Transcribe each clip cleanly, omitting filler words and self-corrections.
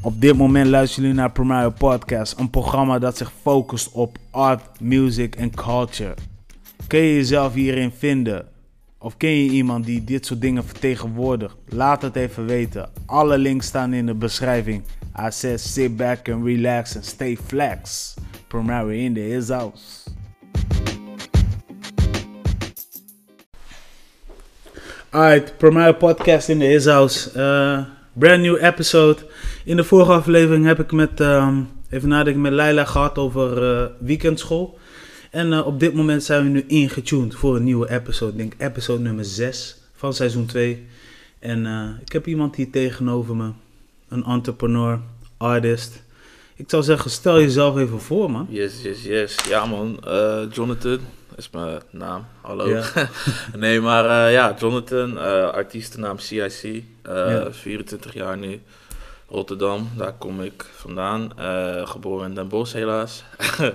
Op dit moment luisteren jullie naar Primario Podcast, een programma dat zich focust op art, music en culture. Kun je jezelf hierin vinden? Of ken je iemand die dit soort dingen vertegenwoordigt? Laat het even weten. Alle links staan in de beschrijving. I said sit back and relax and stay flex. Primario in his house. Alright, Primario Podcast in his house. Brand new episode. In de vorige aflevering heb ik even nadenken met Laila gehad over weekendschool. En op dit moment zijn we nu ingetuned voor een nieuwe episode. Ik denk episode nummer 6 van seizoen 2. En ik heb iemand hier tegenover me. Een entrepreneur, artist. Ik zou zeggen, stel jezelf even voor, man. Yes. Ja, man. Jonathan is mijn naam. Hallo. Yeah. Nee, maar Jonathan. Artiestennaam CIC. 24 jaar nu. Rotterdam, daar kom ik vandaan. Geboren in Den Bosch, helaas.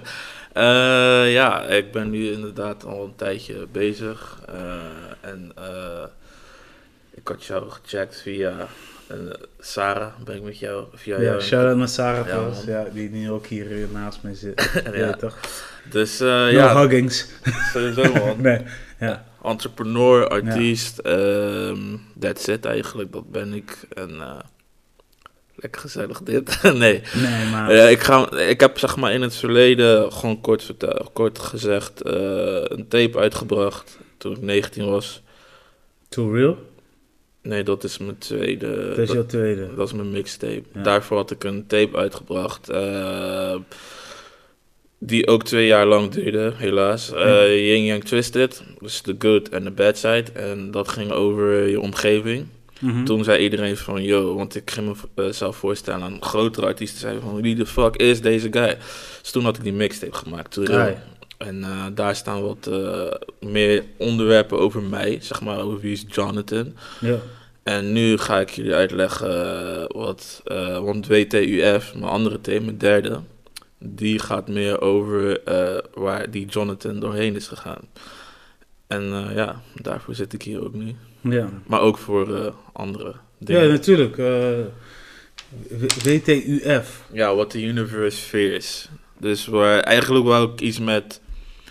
Ik ben nu inderdaad al een tijdje bezig. Ik had jou gecheckt via Sarah, ben ik met jou via jou. Shout-out naar Sarah trouwens, die nu ook hier naast mij zit. Ja, toch? Dus huggings. Sowieso, man. Nee, ja. Entrepreneur, artiest, that's it eigenlijk, dat ben ik. En lekker gezellig dit. Nee, maar... ik heb zeg maar in het verleden, gewoon kort gezegd, een tape uitgebracht toen ik 19 was. Too Real? Nee, dat is mijn tweede. Dat is jouw tweede? Dat is mijn mixtape. Ja. Daarvoor had ik een tape uitgebracht. Die ook 2 jaar lang duurde, helaas. Yin Yang Twisted. Dus the good and the bad side. En dat ging over je omgeving. Mm-hmm. Toen zei iedereen van, want ik ging mezelf voorstellen aan grotere artiesten. Zeiden van, wie de fuck is deze guy? Dus toen had ik die mixtape gemaakt. En daar staan wat meer onderwerpen over mij, zeg maar, over wie is Jonathan. Ja. En nu ga ik jullie uitleggen want WTUF, mijn andere thema, mijn derde, die gaat meer over waar die Jonathan doorheen is gegaan. En daarvoor zit ik hier ook nu. Ja. Maar ook voor andere dingen. Ja, natuurlijk. WTUF. Ja, What the Universe Fears. Dus eigenlijk wou ik iets met...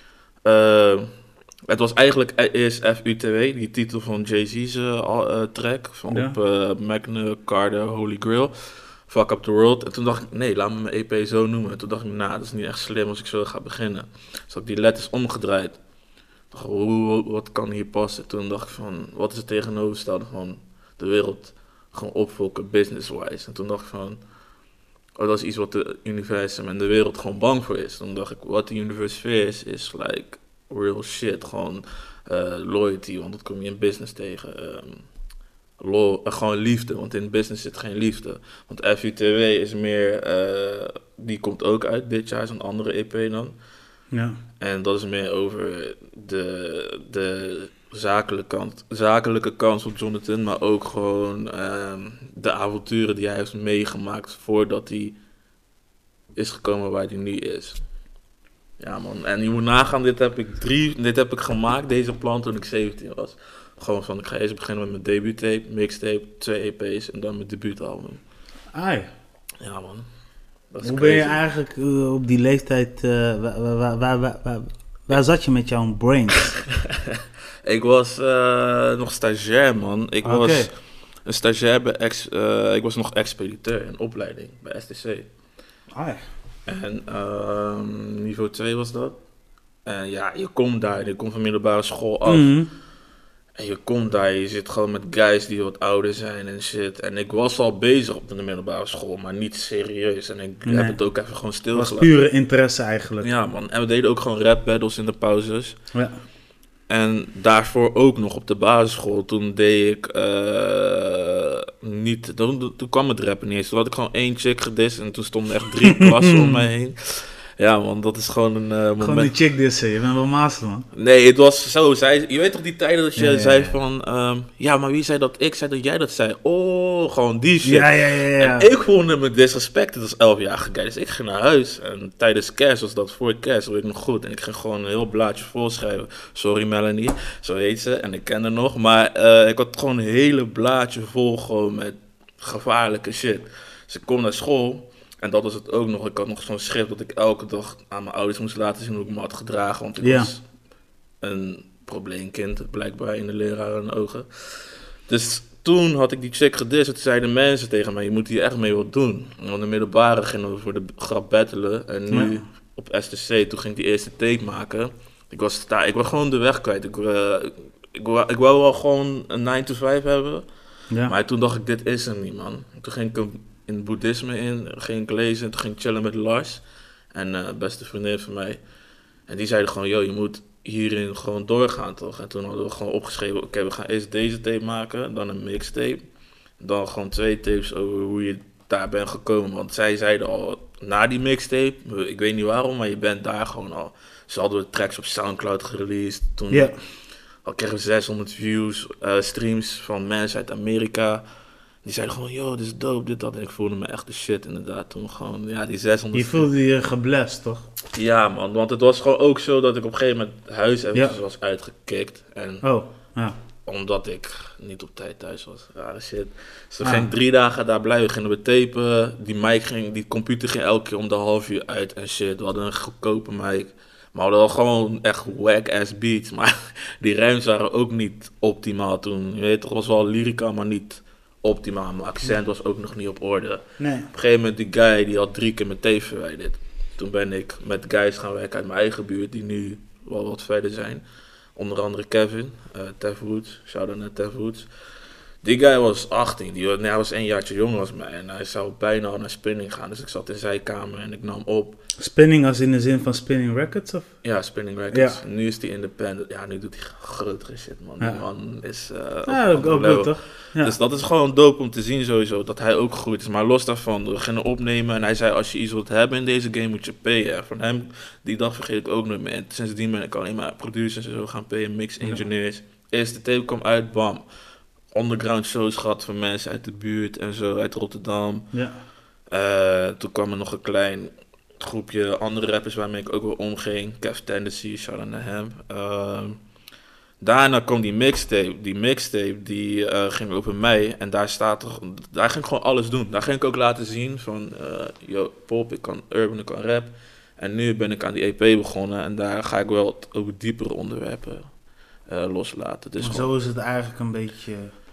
het was eigenlijk eerst FUTW, die titel van Jay-Z's track. Op Magna Carta Holy Grail. Fuck Up The World. En toen dacht ik, nee, laat me mijn EP zo noemen. En toen dacht ik, dat is niet echt slim als ik zo ga beginnen. Dus had ik die letters omgedraaid. Dacht, wat kan hier passen? Toen dacht ik van, wat is het tegenovergestelde van de wereld gewoon opvolken, business-wise? En toen dacht ik van, dat is iets wat de universum en de wereld gewoon bang voor is. Toen dacht ik, wat de universe fears is like real shit. Gewoon loyalty, want dat kom je in business tegen. Gewoon liefde, want in business zit geen liefde. Want FUTW is meer, die komt ook uit dit jaar, is een andere EP dan. Ja. En dat is meer over de zakelijke kant van Jonathan, maar ook gewoon de avonturen die hij heeft meegemaakt voordat hij is gekomen waar hij nu is. Ja, man. En je moet nagaan, dit heb ik gemaakt, deze plan, toen ik 17 was. Gewoon van, ik ga eerst beginnen met mijn debuuttape, mixtape, 2 EP's en dan mijn debuutalbum. Ai. Ja, man. Hoe ben je eigenlijk op die leeftijd, waar zat je met jouw brain? Ik was nog stagiair, man. Ik was een stagiair bij ik was nog expediteur in opleiding bij STC. Ai. En niveau 2 was dat. En je komt daar, je komt van middelbare school af. Mm-hmm. En je komt daar, je zit gewoon met guys die wat ouder zijn en shit. En ik was al bezig op de middelbare school, maar niet serieus. En ik heb het ook even gewoon stilgelaten. Het was pure interesse eigenlijk. Ja, man. En we deden ook gewoon rap battles in de pauzes. Ja. En daarvoor ook nog op de basisschool, toen deed ik niet... Toen kwam het rappen niet eens. Toen had ik gewoon 1 chick gedist en toen stonden echt 3 klassen om mij heen. Ja, man, dat is gewoon een moment. Gewoon die chick dissen, je bent wel master, man. Nee, het was zo. Je weet toch die tijden dat je zei van... maar wie zei dat? Ik zei dat jij dat zei. Oh, gewoon die shit. Ja. En ik vond me disrespected als 11-jarige guy. Dus ik ging naar huis. En tijdens kerst was dat, voor kerst, weet ik nog goed. En ik ging gewoon een heel blaadje volschrijven. Sorry Melanie, zo heet ze. En ik ken haar nog. Maar ik had gewoon een hele blaadje vol gewoon met gevaarlijke shit. Dus ik kom naar school en dat was het ook nog. Ik had nog zo'n schrift dat ik elke dag aan mijn ouders moest laten zien hoe ik me had gedragen. Want ik was een probleemkind, blijkbaar in de leraren ogen. Dus toen had ik die chick gedist. Toen zeiden mensen tegen mij, je moet hier echt mee wat doen. Want in de middelbare gingen we voor de grap battelen. En nu op STC, toen ging ik die eerste tape maken. Ik was gewoon de weg kwijt. Ik wou wel gewoon een 9 to 5 hebben. Ja. Maar toen dacht ik, dit is hem niet, man. Toen ging ik in het boeddhisme ging ik lezen. Toen ging ik chillen met Lars. En beste vriendin van mij. En die zeiden gewoon, je moet hierin gewoon doorgaan, toch? En toen hadden we gewoon opgeschreven, oké, we gaan eerst deze tape maken, dan een mixtape. Dan gewoon 2 tapes over hoe je daar bent gekomen. Want zij zeiden al, na die mixtape, ik weet niet waarom, maar je bent daar gewoon al. Ze hadden tracks op Soundcloud gereleased. Toen al kregen we 600 views, streams van mensen uit Amerika. Die zeiden gewoon, dit is dope, dit, dat. En ik voelde me echt de shit inderdaad toen gewoon, die 600... Je voelde je geblest, toch? Ja, man, want het was gewoon ook zo dat ik op een gegeven moment huis eventjes was uitgekikt. En omdat ik niet op tijd thuis was, rare shit. Dus toen ging ik 3 dagen daar blijven, gingen we tapen. Die computer ging elke keer om de half uur uit en shit. We hadden een goedkope mic. Maar we hadden wel gewoon echt whack-ass beats. Maar die rijms waren ook niet optimaal toen. Je weet toch, was wel lyrica, maar niet optimaal. Mijn accent was ook nog niet op orde. Nee. Op een gegeven moment, die guy, die had 3 keer mijn tape verwijderd. Toen ben ik met guys gaan werken uit mijn eigen buurt, die nu wel wat verder zijn. Onder andere Kevin, Tev Woods, shout-out naar Tev Woods. Die guy was 18, hij was 1 jaartje jonger als mij en hij zou bijna al naar Spinning gaan. Dus ik zat in zijn kamer en ik nam op. Spinning als in de zin van Spinning Records? Of? Ja, Spinning Records. Ja. Nu is hij independent. Ja, nu doet hij grotere shit, man. Die man is ook goed, toch? Ja. Dus dat is gewoon dope om te zien sowieso, dat hij ook groeit is. Maar los daarvan, we gingen opnemen en hij zei, als je iets wilt hebben in deze game, moet je payen. En van hem, die dag vergeet ik ook nooit meer. En sindsdien ben ik alleen maar producers en zo gaan payen, mix engineers. Eerste tape kwam uit, bam. Underground shows gehad van mensen uit de buurt en zo, uit Rotterdam. Ja. Toen kwam er nog een klein groepje andere rappers waarmee ik ook wel omging. Kev Tendency, shout-out naar hem. Daarna kwam die mixtape. Die mixtape ging over mij en daar ging ik gewoon alles doen. Daar ging ik ook laten zien van, pop, ik kan urban, ik kan rap. En nu ben ik aan die EP begonnen en daar ga ik wel over diepere onderwerpen loslaten. Dus zo is het eigenlijk een beetje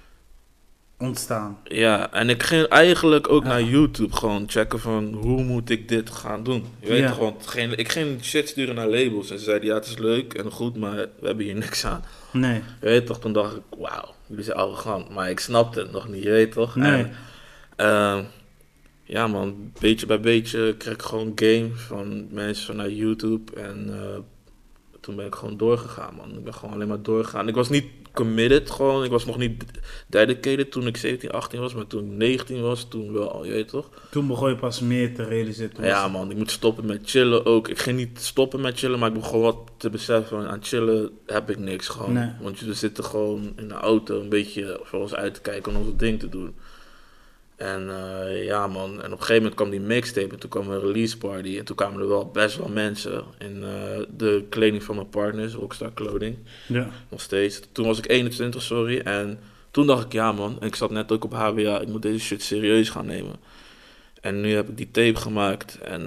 ontstaan. Ja, en ik ging eigenlijk ook naar YouTube gewoon checken van hoe moet ik dit gaan doen. Je weet toch, want ik ging shit sturen naar labels en ze zeiden het is leuk en goed, maar we hebben hier niks aan. Nee. Je weet toch, toen dacht ik, wauw, jullie zijn arrogant, maar ik snapte het nog niet, je weet toch. Nee. En, ja man, beetje bij beetje kreeg ik gewoon game van mensen vanuit YouTube en toen ben ik gewoon doorgegaan, man. Ik ben gewoon alleen maar doorgegaan. Ik was niet committed, gewoon. Ik was nog niet dedicated toen ik 17, 18 was. Maar toen ik 19 was, toen wel, je weet toch? Toen begon je pas meer te realiseren. Ja, man. Ik moet stoppen met chillen ook. Ik ging niet stoppen met chillen, maar ik begon wat te beseffen. Aan chillen heb ik niks, gewoon. Nee. Want we zitten gewoon in de auto een beetje voor ons uit te kijken en ons ding te doen. En ja man, en op een gegeven moment kwam die mixtape en toen kwam een release party en toen kwamen er wel best wel mensen in de kleding van mijn partners, Rockstar Clothing, nog steeds. Toen was ik 21, sorry, en toen dacht ik ja man, en ik zat net ook op HWA, ik moet deze shit serieus gaan nemen. En nu heb ik die tape gemaakt en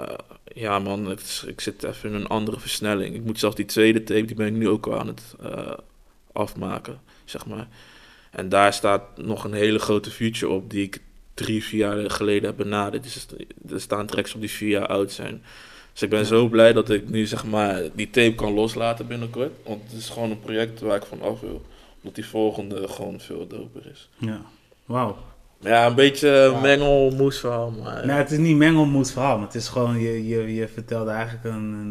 ja man, ik zit even in een andere versnelling. Ik moet zelfs die tweede tape, die ben ik nu ook al aan het afmaken, zeg maar. En daar staat nog een hele grote feature op die ik 3-4 jaar geleden heb benaderd. Dus er staan tracks op die 4 jaar oud zijn. Dus ik ben zo blij dat ik nu zeg maar die tape kan loslaten binnenkort. Want het is gewoon een project waar ik van af wil. Omdat die volgende gewoon veel doper is. Ja, wauw. Ja, een beetje mengelmoes verhaal. Maar nee, het is niet mengelmoes verhaal. Maar het is gewoon, je vertelde eigenlijk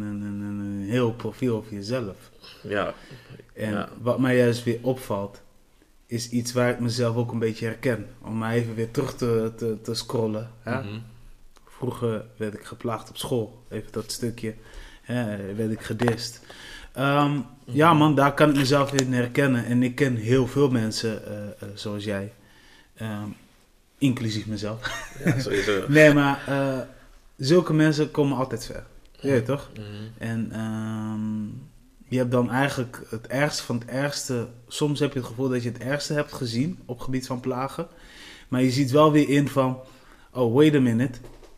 een heel profiel over jezelf. Ja. En wat mij juist weer opvalt, is iets waar ik mezelf ook een beetje herken. Om maar even weer terug te scrollen. Hè? Mm-hmm. Vroeger werd ik geplaagd op school. Even dat stukje. Werd ik gedist. Ja man, daar kan ik mezelf in herkennen. En ik ken heel veel mensen zoals jij. Inclusief mezelf. Ja, sowieso. Nee, maar zulke mensen komen altijd ver. Weet je toch? Mm-hmm. En je hebt dan eigenlijk het ergste van het ergste. Soms heb je het gevoel dat je het ergste hebt gezien op gebied van plagen. Maar je ziet wel weer in van, oh, wait a minute.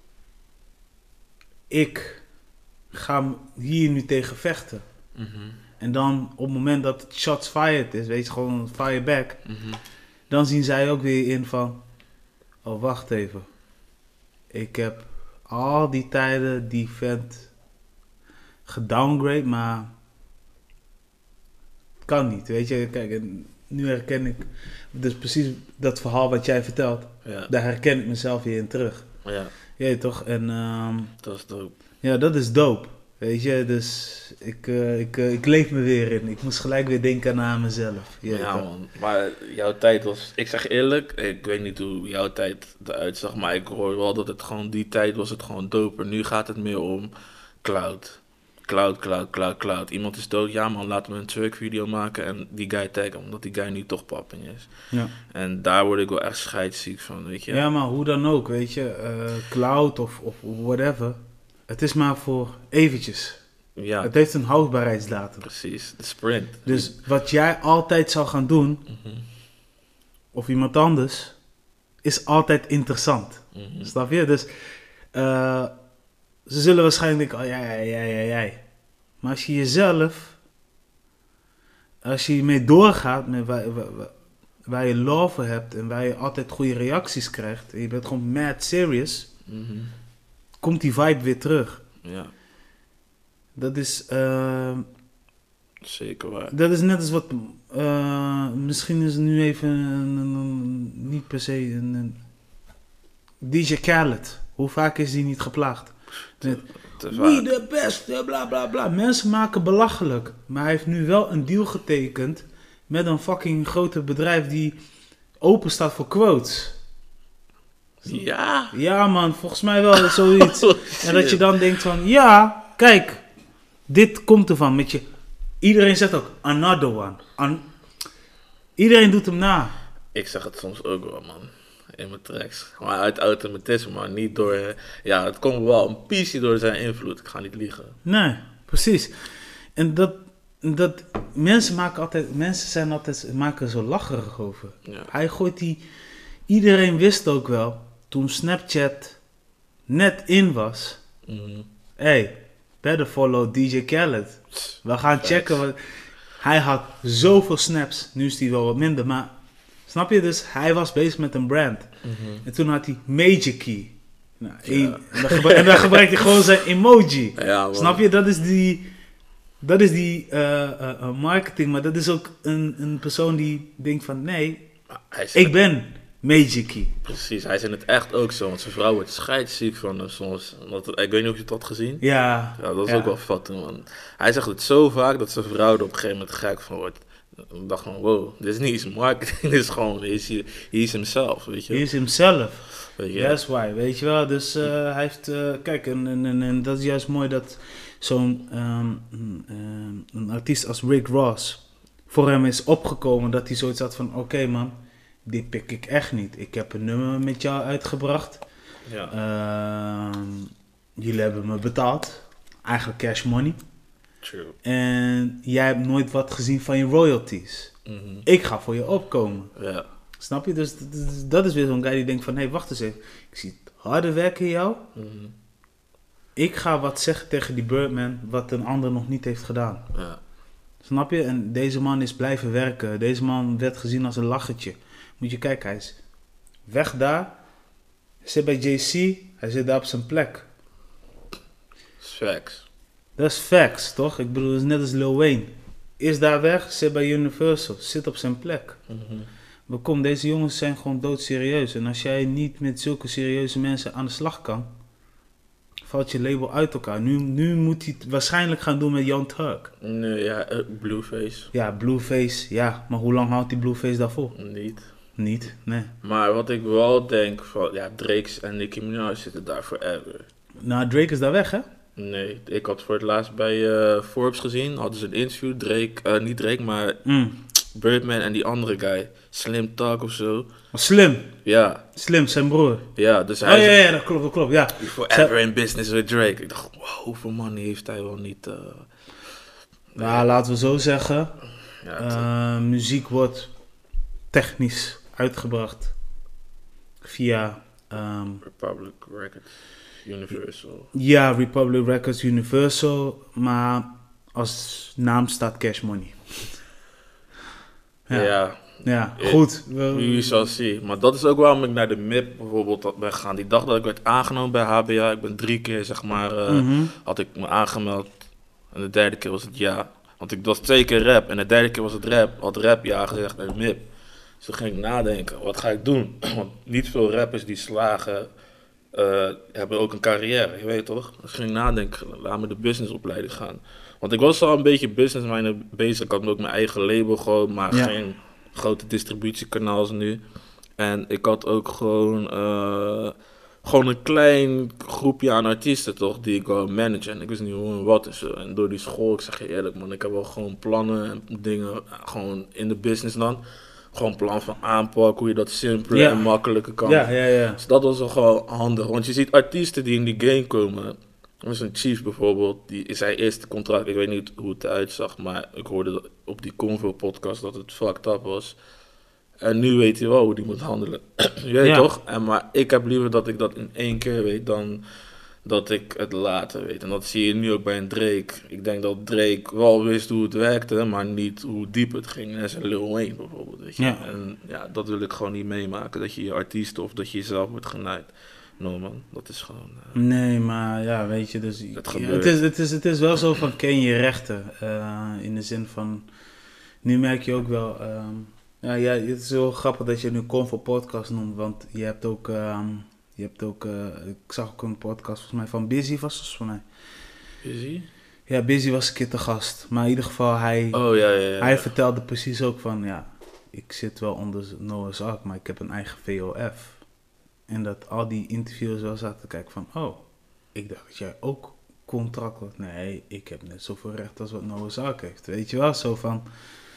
Ik ga hier nu tegen vechten. En dan op het moment dat het shots fired is, weet je, gewoon fire back. Dan zien zij ook weer in van, oh, wacht even. Ik heb al die tijden die vent gedowngrade, maar het kan niet, weet je. Kijk, en nu herken ik dus precies dat verhaal wat jij vertelt. Ja. Daar herken ik mezelf weer in terug. Ja. Ja, toch? En Dat is dope. ja, dat is dope. Weet je, dus ik leef me weer in. Ik moest gelijk weer denken aan mezelf. Ja, man. Maar jouw tijd was... Ik zeg eerlijk, ik weet niet hoe jouw tijd eruit zag, maar ik hoor wel dat het gewoon... Die tijd was het gewoon doper. Nu gaat het meer om cloud. Cloud. Iemand is dood. Ja, man, laten we een track video maken en die guy taggen, omdat die guy nu toch popping is. Ja. En daar word ik wel echt scheidsziek van, weet je. Ja, maar hoe dan ook, weet je. Cloud of whatever. Het is maar voor eventjes. Ja, Het heeft een houdbaarheidsdatum. precies. De sprint. Dus wat jij altijd zou gaan doen, of iemand anders, is altijd interessant. Snap je? Dus ze zullen waarschijnlijk denken, oh jij. Maar als je jezelf, als je mee doorgaat, met waar je love voor hebt en waar je altijd goede reacties krijgt, en je bent gewoon mad serious, komt die vibe weer terug. Ja, Dat is... zeker waar. Dat is net als wat... misschien is het nu even niet per se een DJ Khaled. Hoe vaak is die niet geplaagd? Met, Te we vaak. the best, bla bla bla. Mensen maken belachelijk. Maar hij heeft nu wel een deal getekend met een fucking grote bedrijf die open staat voor quotes. Ja. Ja man, volgens mij wel zoiets. Oh, En dat je dan denkt van, ja, kijk, dit komt ervan. Met je, iedereen zegt ook, another one. Iedereen doet hem na. Ik zeg het soms ook wel, man. In mijn tracks. Maar uit automatisme, maar niet door... Ja, het komt wel een piece door zijn invloed. Ik ga niet liegen. Nee, precies. En dat mensen maken er zo lacherig over. Ja. Hij gooit die... Iedereen wist ook wel, toen Snapchat net in was. Hey, better follow DJ Khaled. We gaan checken. Wat, hij had zoveel snaps. Nu is hij wel wat minder, maar... Snap je? Dus hij was bezig met een brand. En toen had hij Major Key. Nou, en dan gebruikt hij gewoon zijn emoji. Ja, man. Snap je? Dat is die marketing. Maar dat is ook een persoon die denkt van... Nee, ik ben Major Key. Precies, hij is in het echt ook zo. Want zijn vrouw wordt scheidsziek van hem soms. Ik weet niet of je het had gezien. Ja. Ja, dat is ook wel fat, man. Hij zegt het zo vaak dat zijn vrouw er op een gegeven moment gek van wordt. Ik dacht van, wow, dit is niet eens marketing, dit is gewoon, hij is himself, weet je. Hij is himself. Weet je? That's why, weet je wel. Dus hij heeft, kijk, en dat is juist mooi dat zo'n een artiest als Rick Ross voor hem is opgekomen. Dat hij zoiets had van, oké, man, dit pik ik echt niet. Ik heb een nummer met jou uitgebracht. Ja. Jullie hebben me betaald. Eigenlijk cash money. True. En jij hebt nooit wat gezien van je royalties. Ik ga voor je opkomen. Ja. Snap je? Dus dat is weer zo'n guy die denkt van... Hé, wacht eens even. Ik zie het harde werk in jou. Ik ga wat zeggen tegen die Birdman... wat een ander nog niet heeft gedaan. Ja. Snap je? En deze man is blijven werken. Deze man werd gezien als een lachertje. Moet je kijken, hij is weg daar. Hij zit bij JC. Hij zit daar op zijn plek. Facts. Dat is facts, toch? Ik bedoel, het is net als Lil Wayne. Is daar weg, zit bij Universal. Zit op zijn plek. Maar kom, deze jongens zijn gewoon doodserieus. En als jij niet met zulke serieuze mensen aan de slag kan... valt je label uit elkaar. Nu moet hij het waarschijnlijk gaan doen met Young Turk. Nee, ja, Blueface. Ja, Blueface, ja. Maar hoe lang houdt die Blueface daarvoor? Niet, nee. Maar wat ik wel denk van... Ja, Drake en Nicki Minaj zitten daar forever. Nou, Drake is daar weg, hè? Nee, ik had voor het laatst bij Forbes gezien. Hadden ze een interview. Drake, niet Drake, maar Birdman en die andere guy. Slim Talk of zo. Slim. Ja. Slim, zijn broer. Ja, dus hij ja, dat klopt, ja. Forever in business with Drake. Ik dacht, wow, hoeveel money heeft hij wel niet... Nou, laten we zo zeggen. Ja, muziek wordt technisch uitgebracht via Republic Records, Universal. Ja, Republic Records, Universal, maar als naam staat Cash Money. Ja, goed. Wie zal zien. Maar dat is ook waarom ik naar de MIP bijvoorbeeld ben gegaan. Die dag dat ik werd aangenomen bij HBA, ik ben 3 keer zeg maar, had ik me aangemeld. En de derde keer was het ja. Want ik was 2 keer rap en de derde keer was het rap. Had rap ja gezegd bij de MIP. Dus toen ging ik nadenken, wat ga ik doen? Want niet veel rappers die slagen, hebben ook een carrière, je weet toch? Dus ging ik nadenken, laat me de businessopleiding gaan. Want ik was al een beetje businessminded bezig. Ik had ook mijn eigen label gewoon, maar geen grote distributiekanaal als nu. En ik had ook gewoon een klein groepje aan artiesten toch, die ik wou managen. En ik wist niet hoe en wat is. En door die school, ik zeg je eerlijk man, ik heb wel gewoon plannen en dingen gewoon in de business dan. Gewoon plan van aanpak, hoe je dat simpeler en makkelijker kan. Ja. Dus dat was wel gewoon handig. Want je ziet artiesten die in die game komen. Er een Chief bijvoorbeeld, die is zijn eerste contract. Ik weet niet hoe het eruit zag, maar ik hoorde op die Convo podcast dat het fucked up was. En nu weet hij wel hoe die moet handelen. Je weet toch? Maar ik heb liever dat ik dat in 1 keer weet dan dat ik het later weet. En dat zie je nu ook bij een Drake. Ik denk dat Drake wel wist hoe het werkte, maar niet hoe diep het ging. Net als Lil Wayne bijvoorbeeld. Weet je? Ja. En dat wil ik gewoon niet meemaken. Dat je je artiest of dat je jezelf wordt genaaid. No man, dat is gewoon... Nee, maar ja, weet je, dus... Het is wel zo van, ken je rechten. In de zin van... Nu merk je ook wel... het is heel grappig dat je nu Convo podcast noemt, want je hebt ook... ik zag ook een podcast volgens mij van Busy was het voor mij. Busy? Ja, Busy was een keer te gast. Maar in ieder geval, hij vertelde precies ook van... Ja, ik zit wel onder Noah's Ark, maar ik heb een eigen VOF. En dat al die interviews wel zaten te kijken van... Oh, ik dacht dat jij ook contract had. Nee, ik heb net zoveel recht als wat Noah's Ark heeft. Weet je wel, zo van...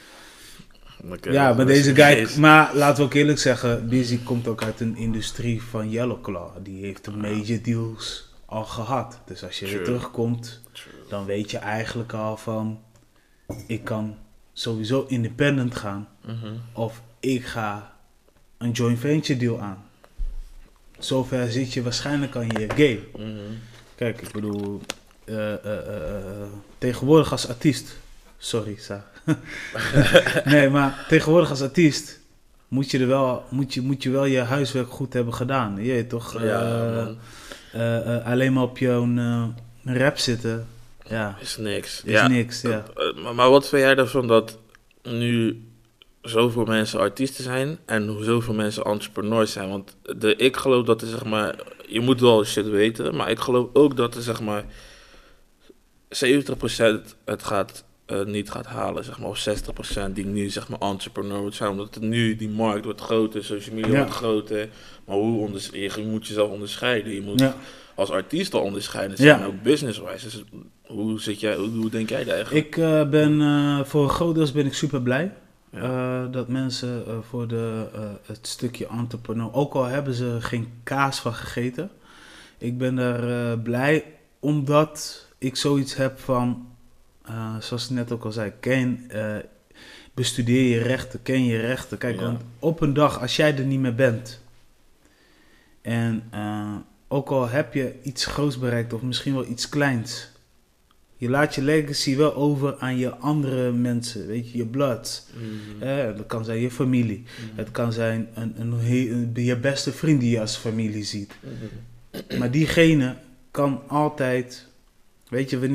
maar deze guy... Maar laten we ook eerlijk zeggen... Busy komt ook uit een industrie van Yellow Claw. Die heeft de major deals al gehad. Dus als je weer terugkomt... Dan weet je eigenlijk al van... Ik kan sowieso independent gaan. Of ik ga een joint venture deal aan. Zover zit je waarschijnlijk aan je game. Kijk, ik bedoel... tegenwoordig als artiest... Sorry, Sa. Nee, maar tegenwoordig als artiest... Moet je wel je huiswerk goed hebben gedaan. Je weet toch? Alleen maar op jouw rap zitten... Ja. Is niks. Niks, ja. Maar wat vind jij ervan dat nu zoveel mensen artiesten zijn en zoveel mensen entrepreneurs zijn? Want ik geloof dat er zeg maar, je moet wel shit weten, maar ik geloof ook dat er zeg maar 70% het niet gaat halen, zeg maar, of 60% die nu zeg maar entrepreneur zijn, omdat het nu die markt wordt groter, social media wordt groter, maar je moet jezelf onderscheiden, je moet als artiest al onderscheiden zijn, ook business-wise. Dus hoe denk jij daar eigenlijk? Ik ben, voor een groot deel ben ik super blij. Dat mensen voor het stukje entrepreneur, ook al hebben ze geen kaas van gegeten. Ik ben daar blij, omdat ik zoiets heb van, zoals ik net ook al zei, bestudeer je rechten, ken je rechten. Kijk, want op een dag, als jij er niet meer bent, en ook al heb je iets groots bereikt, of misschien wel iets kleins, je laat je legacy wel over aan je andere mensen, weet je, je blood. Dat kan zijn je familie. Het kan zijn je beste vriend die je als familie ziet. Maar diegene kan altijd, weet je,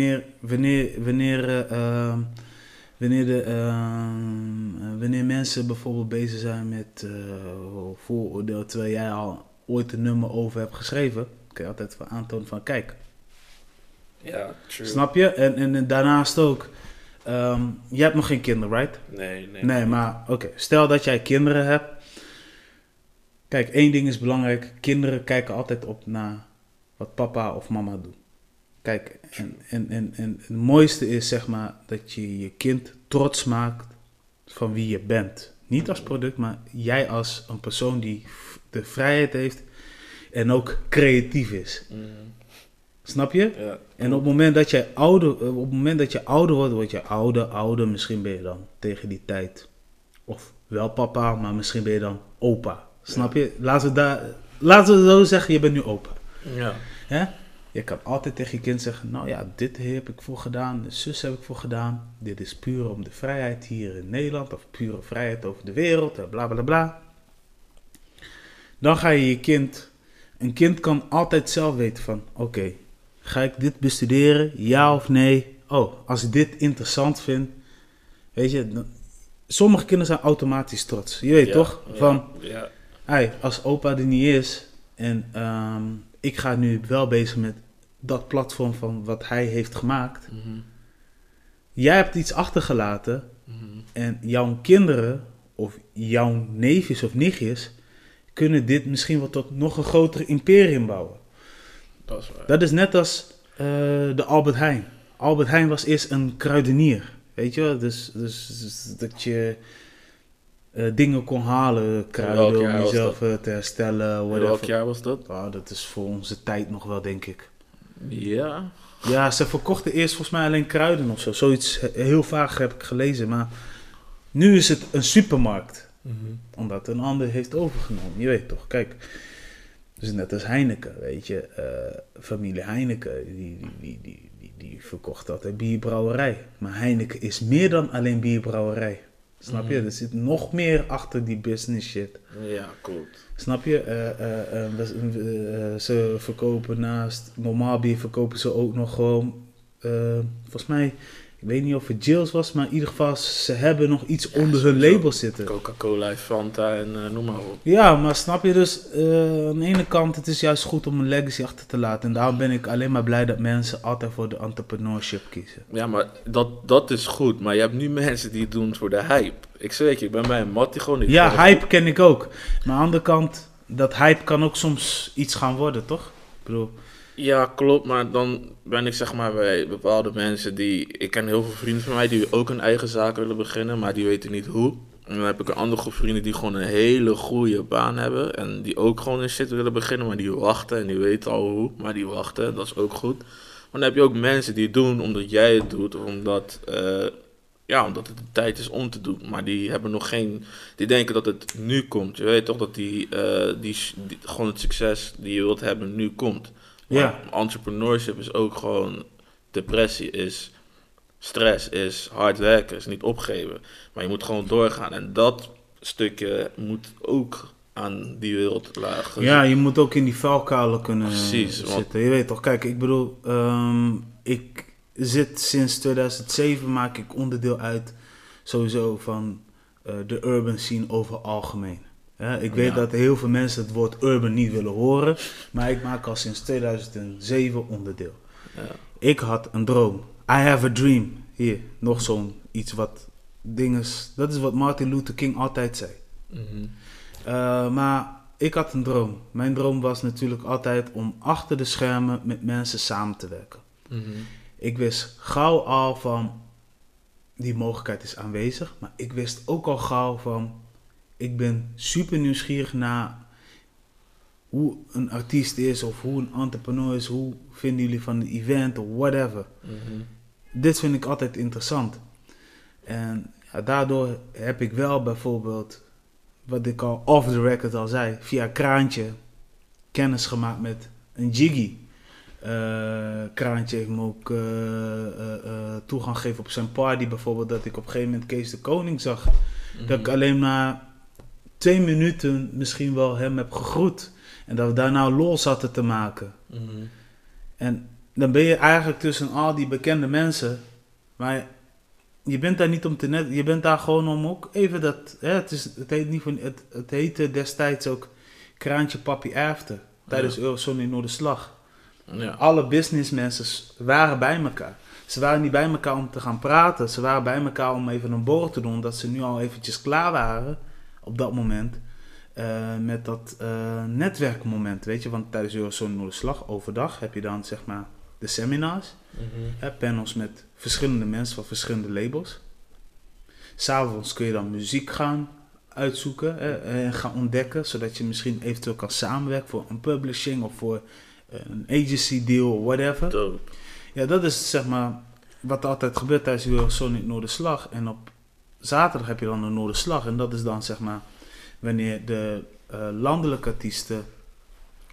wanneer mensen bijvoorbeeld bezig zijn met vooroordeel, terwijl jij al ooit een nummer over hebt geschreven, kun je altijd aantonen van, kijk. Ja, true. Snap je? En daarnaast ook, je hebt nog geen kinderen, right? Nee, maar oké, stel dat jij kinderen hebt. Kijk, 1 ding is belangrijk. Kinderen kijken altijd op naar wat papa of mama doet. Kijk, en het mooiste is zeg maar dat je je kind trots maakt van wie je bent. Niet als product, maar jij als een persoon die de vrijheid heeft en ook creatief is. Snap je? Ja. En op het moment dat je ouder wordt, word je ouder. Misschien ben je dan tegen die tijd of wel papa, maar misschien ben je dan opa. Snap je? Laten we daar laten we zo zeggen, je bent nu opa. Ja. Hè? Je kan altijd tegen je kind zeggen, nou ja, dit heb ik voor gedaan, zus heb ik voor gedaan. Dit is puur om de vrijheid hier in Nederland, of pure vrijheid over de wereld, en bla bla bla. Dan ga je kind, een kind kan altijd zelf weten van, oké, ga ik dit bestuderen, ja of nee? Oh, als ik dit interessant vind, weet je, sommige kinderen zijn automatisch trots. Je weet toch? Van, hey, als opa er niet is en ik ga nu wel bezig met dat platform van wat hij heeft gemaakt. Mm-hmm. Jij hebt iets achtergelaten en jouw kinderen of jouw neefjes of nichtjes kunnen dit misschien wel tot nog een groter imperium bouwen. Dat is waar. Dat is net als de Albert Heijn. Albert Heijn was eerst een kruidenier. Weet je wel? Dus dat je dingen kon halen, kruiden om jezelf te herstellen. Welk jaar was dat? Oh, dat is voor onze tijd nog wel, denk ik. Ja. Ja, ze verkochten eerst volgens mij alleen kruiden of zo. Zoiets heel vaag heb ik gelezen. Maar nu is het een supermarkt. Mm-hmm. Omdat een ander heeft overgenomen. Je weet toch, kijk. Dus net als Heineken, weet je. Familie Heineken, die verkocht altijd bierbrouwerij. Maar Heineken is meer dan alleen bierbrouwerij. Snap je? Er zit nog meer achter die business shit. Ja, klopt. Snap je? Ze verkopen naast normaal bier verkopen ze ook nog gewoon, volgens mij, ik weet niet of het Jills was, maar in ieder geval, ze hebben nog iets onder hun label zitten. Coca-Cola, Fanta en noem maar op. Ja, maar snap je dus, aan de ene kant, het is juist goed om een legacy achter te laten. En daarom ben ik alleen maar blij dat mensen altijd voor de entrepreneurship kiezen. Ja, maar dat is goed. Maar je hebt nu mensen die het doen voor de hype. Ik zeg je, ik ben bij een mat die gewoon niet... Ja, hype ken ik ook. Maar aan de andere kant, dat hype kan ook soms iets gaan worden, toch? Ik bedoel... Ja, klopt, maar dan ben ik zeg maar bij bepaalde mensen die... Ik ken heel veel vrienden van mij die ook een eigen zaak willen beginnen, maar die weten niet hoe. En dan heb ik een andere groep vrienden die gewoon een hele goede baan hebben en die ook gewoon een shit willen beginnen, maar die wachten en die weten al hoe, maar die wachten, dat is ook goed. Maar dan heb je ook mensen die het doen omdat jij het doet, of omdat het de tijd is om te doen. Maar die hebben nog geen... Die denken dat het nu komt. Je weet toch dat die gewoon het succes die je wilt hebben nu komt. Ja. Entrepreneurship is ook gewoon depressie, is stress, is hard werken, is niet opgeven. Maar je moet gewoon doorgaan. En dat stukje moet ook aan die wereld lagen. Ja, je moet ook in die vuilkuilen kunnen zitten. Want... Je weet toch, kijk, ik bedoel, ik zit sinds 2007, maak ik onderdeel uit sowieso van de urban scene over algemeen. Ja, ik weet dat heel veel mensen het woord urban niet willen horen, maar ik maak al sinds 2007 onderdeel. Ja. Ik had een droom. I have a dream. Hier, nog zo'n iets wat dinges. Dat is wat Martin Luther King altijd zei. Mm-hmm. Maar ik had een droom. Mijn droom was natuurlijk altijd om achter de schermen met mensen samen te werken. Mm-hmm. Ik wist gauw al van, die mogelijkheid is aanwezig, maar ik wist ook al gauw van, ik ben super nieuwsgierig naar hoe een artiest is of hoe een entrepreneur is, hoe vinden jullie van het event of whatever. Mm-hmm. Dit vind ik altijd interessant. En ja, daardoor heb ik wel bijvoorbeeld, wat ik al off the record al zei, via Kraantje kennis gemaakt met een Jiggy. Kraantje heeft me ook toegang gegeven op zijn party bijvoorbeeld, dat ik op een gegeven moment Kees de Koning zag. Mm-hmm. Dat ik alleen maar 2 minuten misschien wel hem heb gegroet. En dat we daarna lol zaten te maken. Mm-hmm. En dan ben je eigenlijk tussen al die bekende mensen. Maar je bent daar niet om te net. Je bent daar gewoon om ook even dat. Het heette destijds ook Kraantje Papi After. Tijdens Eurozone in Noorderslag. Ja. Alle businessmensen waren bij elkaar. Ze waren niet bij elkaar om te gaan praten. Ze waren bij elkaar om even een borrel te doen. Dat ze nu al eventjes klaar waren. Op dat moment. Met dat netwerkmoment. Weet je, want tijdens Eurozone Noorderslag overdag heb je dan zeg maar de seminars. Mm-hmm. Panels met verschillende mensen van verschillende labels. 'S'avonds kun je dan muziek gaan uitzoeken en gaan ontdekken. Zodat je misschien eventueel kan samenwerken voor een publishing of voor een agency deal of whatever. Dope. Ja, dat is zeg maar wat altijd gebeurt tijdens Eurozone Noorderslag. En op zaterdag heb je dan de Noorderslag. En dat is dan zeg maar wanneer de landelijke artiesten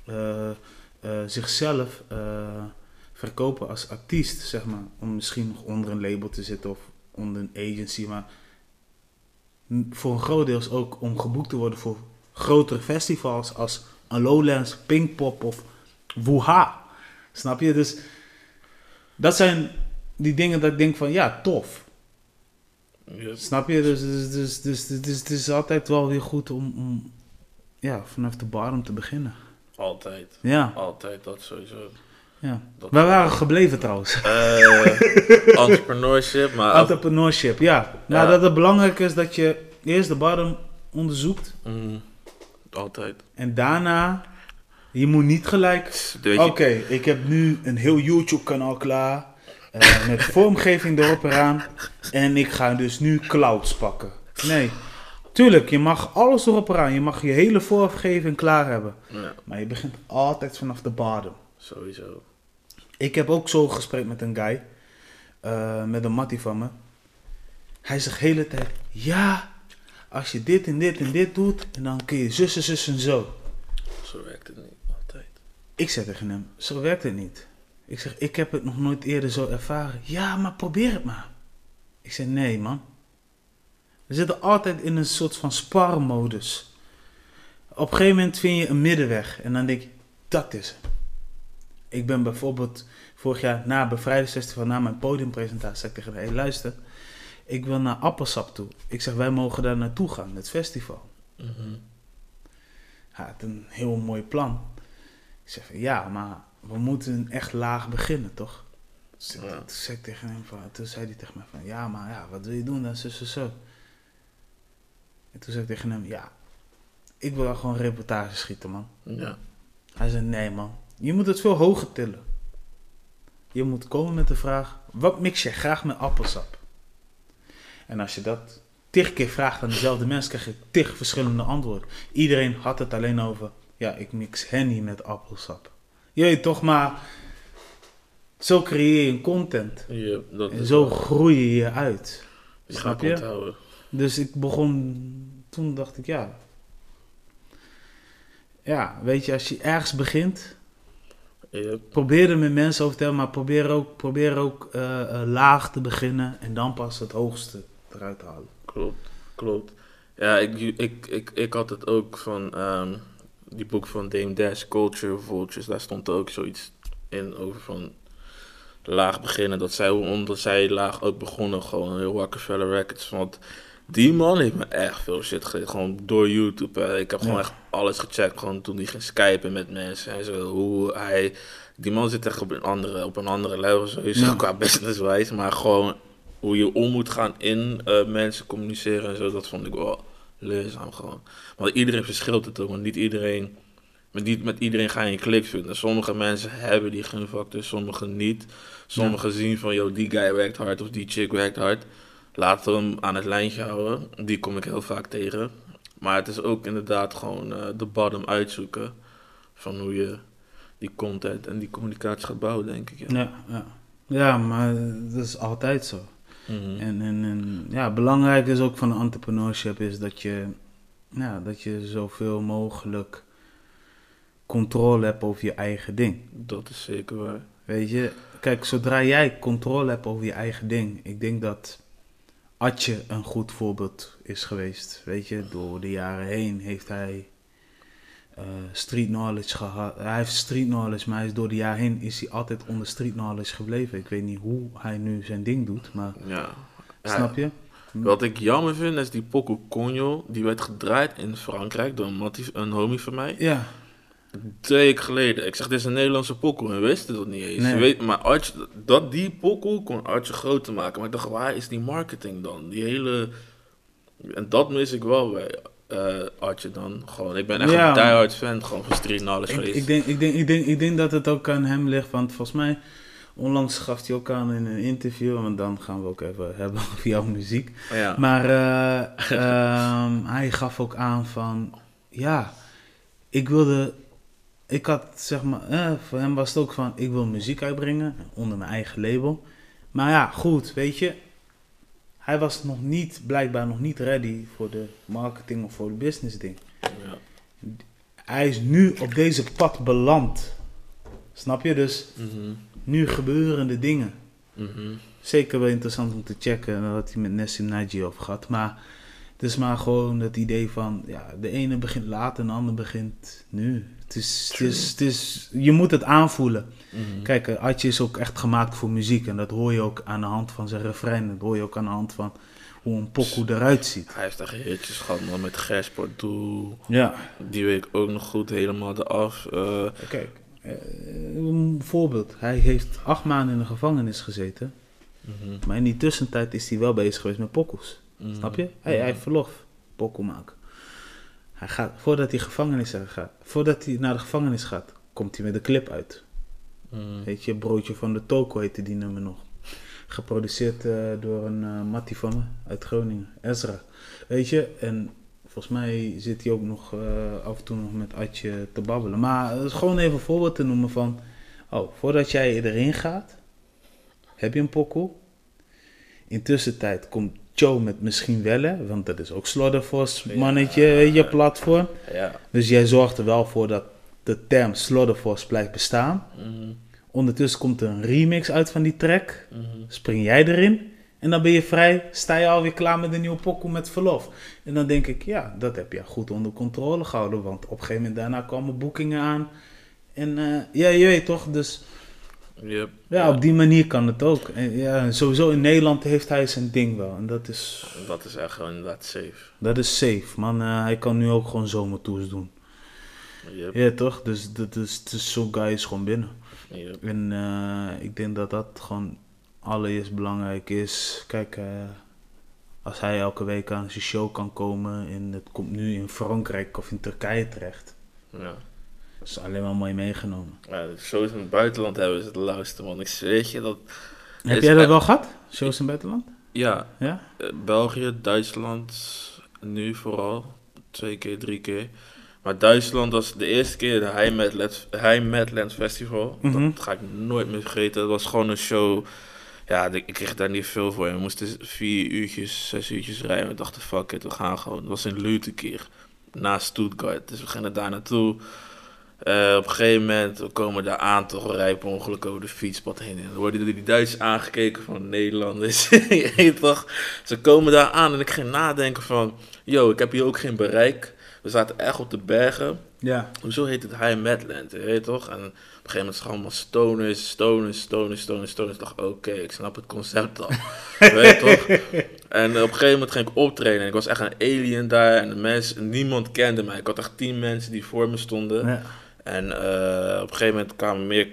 zichzelf verkopen als artiest, zeg maar. Om misschien nog onder een label te zitten of onder een agency. Maar voor een groot deel ook om geboekt te worden voor grotere festivals als een Lowlands, Pinkpop of Wuha. Snap je? Dus dat zijn die dingen dat ik denk van ja, tof. Ja. Snap je? Dus het is altijd wel weer goed om vanaf de bottom te beginnen. Altijd. Ja. Altijd, dat sowieso. Ja. Dat Waar waren we gebleven trouwens? Entrepreneurship, maar... Entrepreneurship, ja. Nou, dat het belangrijk is dat je eerst de bottom onderzoekt. Altijd. En daarna, je moet niet gelijk... Oké, ik heb nu een heel YouTube kanaal klaar. Met vormgeving erop eraan. En ik ga dus nu clouds pakken. Nee. Tuurlijk, je mag alles erop eraan. Je mag je hele vormgeving klaar hebben. Ja. Maar je begint altijd vanaf de bottom. Sowieso. Ik heb ook zo'n gesprek met een guy. Met een mattie van me. Hij zegt de hele tijd... Ja, als je dit en dit en dit doet... En dan kun je zus en zo. Zo werkt het niet altijd. Ik zeg tegen hem... Zo werkt het niet. Ik zeg, ik heb het nog nooit eerder zo ervaren. Ja, maar probeer het maar. Ik zeg, nee man. We zitten altijd in een soort van sparmodus. Op een gegeven moment vind je een middenweg. En dan denk je, dat is het. Ik ben bijvoorbeeld vorig jaar na het Bevrijdingsfestival, na mijn podiumpresentatie, zei ik tegen hem, hey, luister, ik wil naar Appelsap toe. Ik zeg, wij mogen daar naartoe gaan, het festival. Hij had een heel mooi plan. Ik zeg, ja, maar we moeten echt laag beginnen, toch? Toen zei ik tegen hem toen zei hij tegen mij van, ja, maar ja, wat wil je doen dan, zo. En toen zei ik tegen hem, ja, ik wil daar gewoon reportage schieten, man. Ja. Hij zei, nee, man. Je moet het veel hoger tillen. Je moet komen met de vraag, wat mix je graag met appelsap? En als je dat 10 keer vraagt aan dezelfde mensen, krijg je 10 verschillende antwoorden. Iedereen had het alleen over, ja, ik mix Henny met appelsap. Je weet toch, maar zo creëer je een content. Ja, en zo groei je je uit. Snap je? Onthouden. Dus ik begon, toen dacht ik, ja, weet je, als je ergens begint, probeer er met mensen over te hebben, maar probeer ook laag te beginnen en dan pas het hoogste eruit te halen. Klopt. Ja, ik had het ook van die boek van Dame Dash, Culture Vultures, daar stond er ook zoiets in over van laag beginnen. Dat zij, omdat zij laag ook begonnen, gewoon heel Rockefeller Records, want die man heeft me echt veel shit geleerd, gewoon door YouTube. Ik heb gewoon echt alles gecheckt, gewoon toen hij ging skypen met mensen en zo. Hoe hij, die man zit echt op een andere level, sowieso qua businesswijs, maar gewoon hoe je om moet gaan in mensen communiceren en zo, dat vond ik wel leerzaam gewoon. Want iedereen verschilt het ook, want niet iedereen, met iedereen ga je een klik vinden. Sommige mensen hebben die gunfactor, sommigen niet. Sommigen zien van, yo, die guy werkt hard of die chick werkt hard. Laten we hem aan het lijntje houden. Die kom ik heel vaak tegen. Maar het is ook inderdaad gewoon de bottom uitzoeken van hoe je die content en die communicatie gaat bouwen, denk ik. Ja, maar dat is altijd zo. En ja, belangrijk is ook van entrepreneurship is dat je zoveel mogelijk controle hebt over je eigen ding. Dat is zeker waar. Weet je, kijk, zodra jij controle hebt over je eigen ding, ik denk dat Atje een goed voorbeeld is geweest. Weet je, door de jaren heen heeft hij street knowledge gehad. Hij heeft street knowledge, maar door de jaren heen is hij altijd onder street knowledge gebleven. Ik weet niet hoe hij nu zijn ding doet, maar snap je? Wat ik jammer vind is die Poco Conjo, die werd gedraaid in Frankrijk door een homie van mij. Ja. 2 weken geleden. Ik zeg, dit is een Nederlandse pokoe. En wist het dat niet eens. Nee. Je weet, maar die pokoe kon Artje groter maken. Maar ik dacht, waar is die marketing dan? Die hele... En dat mis ik wel bij Artje dan. Gewoon, ik ben echt een diehard fan gewoon van street knowledge geweest. Ik denk dat het ook aan hem ligt. Want volgens mij, onlangs gaf hij ook aan in een interview. Want dan gaan we ook even hebben over jouw muziek. Ja. Maar hij gaf ook aan van... Ja, ik had, zeg maar, voor hem was het ook van, ik wil muziek uitbrengen, onder mijn eigen label. Maar ja, goed, weet je, hij was blijkbaar nog niet ready voor de marketing of voor de business ding. Ja. hij is nu op deze pad beland. Snap je? Dus nu gebeuren de dingen. Zeker wel interessant om te checken. En daar had hij met Nassim Naji over gehad. Maar het is maar gewoon het idee van... Ja, de ene begint laat en de ander begint nu. Het is, je moet het aanvoelen. Kijk, Atje is ook echt gemaakt voor muziek. En dat hoor je ook aan de hand van zijn refrein. Dat hoor je ook aan de hand van hoe een pokoe eruit ziet. Hij heeft echt hitjes gehad, man. Met Gersport Doel. Ja. Die weet ik ook nog goed helemaal eraf. Kijk, een voorbeeld. Hij heeft 8 maanden in de gevangenis gezeten. Maar in die tussentijd is hij wel bezig geweest met pokoes. Snap je? Hij heeft verlof. Pokoe maken. Hij gaat, voordat hij naar de gevangenis gaat, komt hij met de clip uit. Weet je, Broodje van de Toko heette die nummer nog. Geproduceerd door een mattie van me uit Groningen, Ezra. Weet je, en volgens mij zit hij ook nog af en toe nog met Atje te babbelen. Maar het is gewoon even een voorbeeld te noemen van... voordat jij erin gaat, heb je een pokoe. Intussen tijd komt Joe met Misschien Wel, hè, want dat is ook Slaughterforce mannetje, weet je, platform. Ja. Dus jij zorgt er wel voor dat de term Slaughterforce blijft bestaan. Ondertussen komt er een remix uit van die track. Spring jij erin en dan ben je vrij, sta je alweer klaar met een nieuwe pokoe met verlof. En dan denk ik, ja, dat heb je goed onder controle gehouden, want op een gegeven moment daarna kwamen boekingen aan. En ja, je weet toch, dus... Yep. Ja, op die manier kan het ook. En ja, sowieso in Nederland heeft hij zijn ding wel. En dat is... Dat is echt gewoon inderdaad safe. Dat is safe, man. Hij kan nu ook gewoon zomertours doen. Yep. Ja, toch? Dus zo'n guy is gewoon binnen. Yep. En ik denk dat dat gewoon allereerst belangrijk is. Kijk, als hij elke week aan zijn show kan komen en het komt nu in Frankrijk of in Turkije terecht. Ja. Dat is alleen maar mooi meegenomen. Ja, de shows in het buitenland hebben ze het lauwste, man. Ik zweer je dat... Heb jij dat wel gehad? Shows in het buitenland? Ja. Ja? België, Duitsland, nu vooral. 2 keer, 3 keer. Maar Duitsland was de eerste keer de High Madlands Festival. Dat ga ik nooit meer vergeten. Dat was gewoon een show... Ja, ik kreeg daar niet veel voor. We moesten 4 uurtjes, 6 uurtjes rijden. We dachten, fuck it, we gaan gewoon. Het was in Lütkeer, naast Stuttgart. Dus we gingen daar naartoe. Op een gegeven moment, we komen daar aan, toch rijp ongeluk over de fietspad heen. En dan worden die Duitsers aangekeken van Nederlanders. Je weet toch? Ze komen daar aan en ik ging nadenken van... Yo, ik heb hier ook geen bereik. We zaten echt op de bergen. Ja. Hoezo heet het High Madland, je weet toch? En op een gegeven moment is het allemaal stoners. Ik dacht, oké, ik snap het concept al. Weet toch? En op een gegeven moment ging ik optreden. En ik was echt een alien daar. En de mensen, niemand kende mij. Ik had echt 10 mensen die voor me stonden. Ja. En op een gegeven moment kwam meer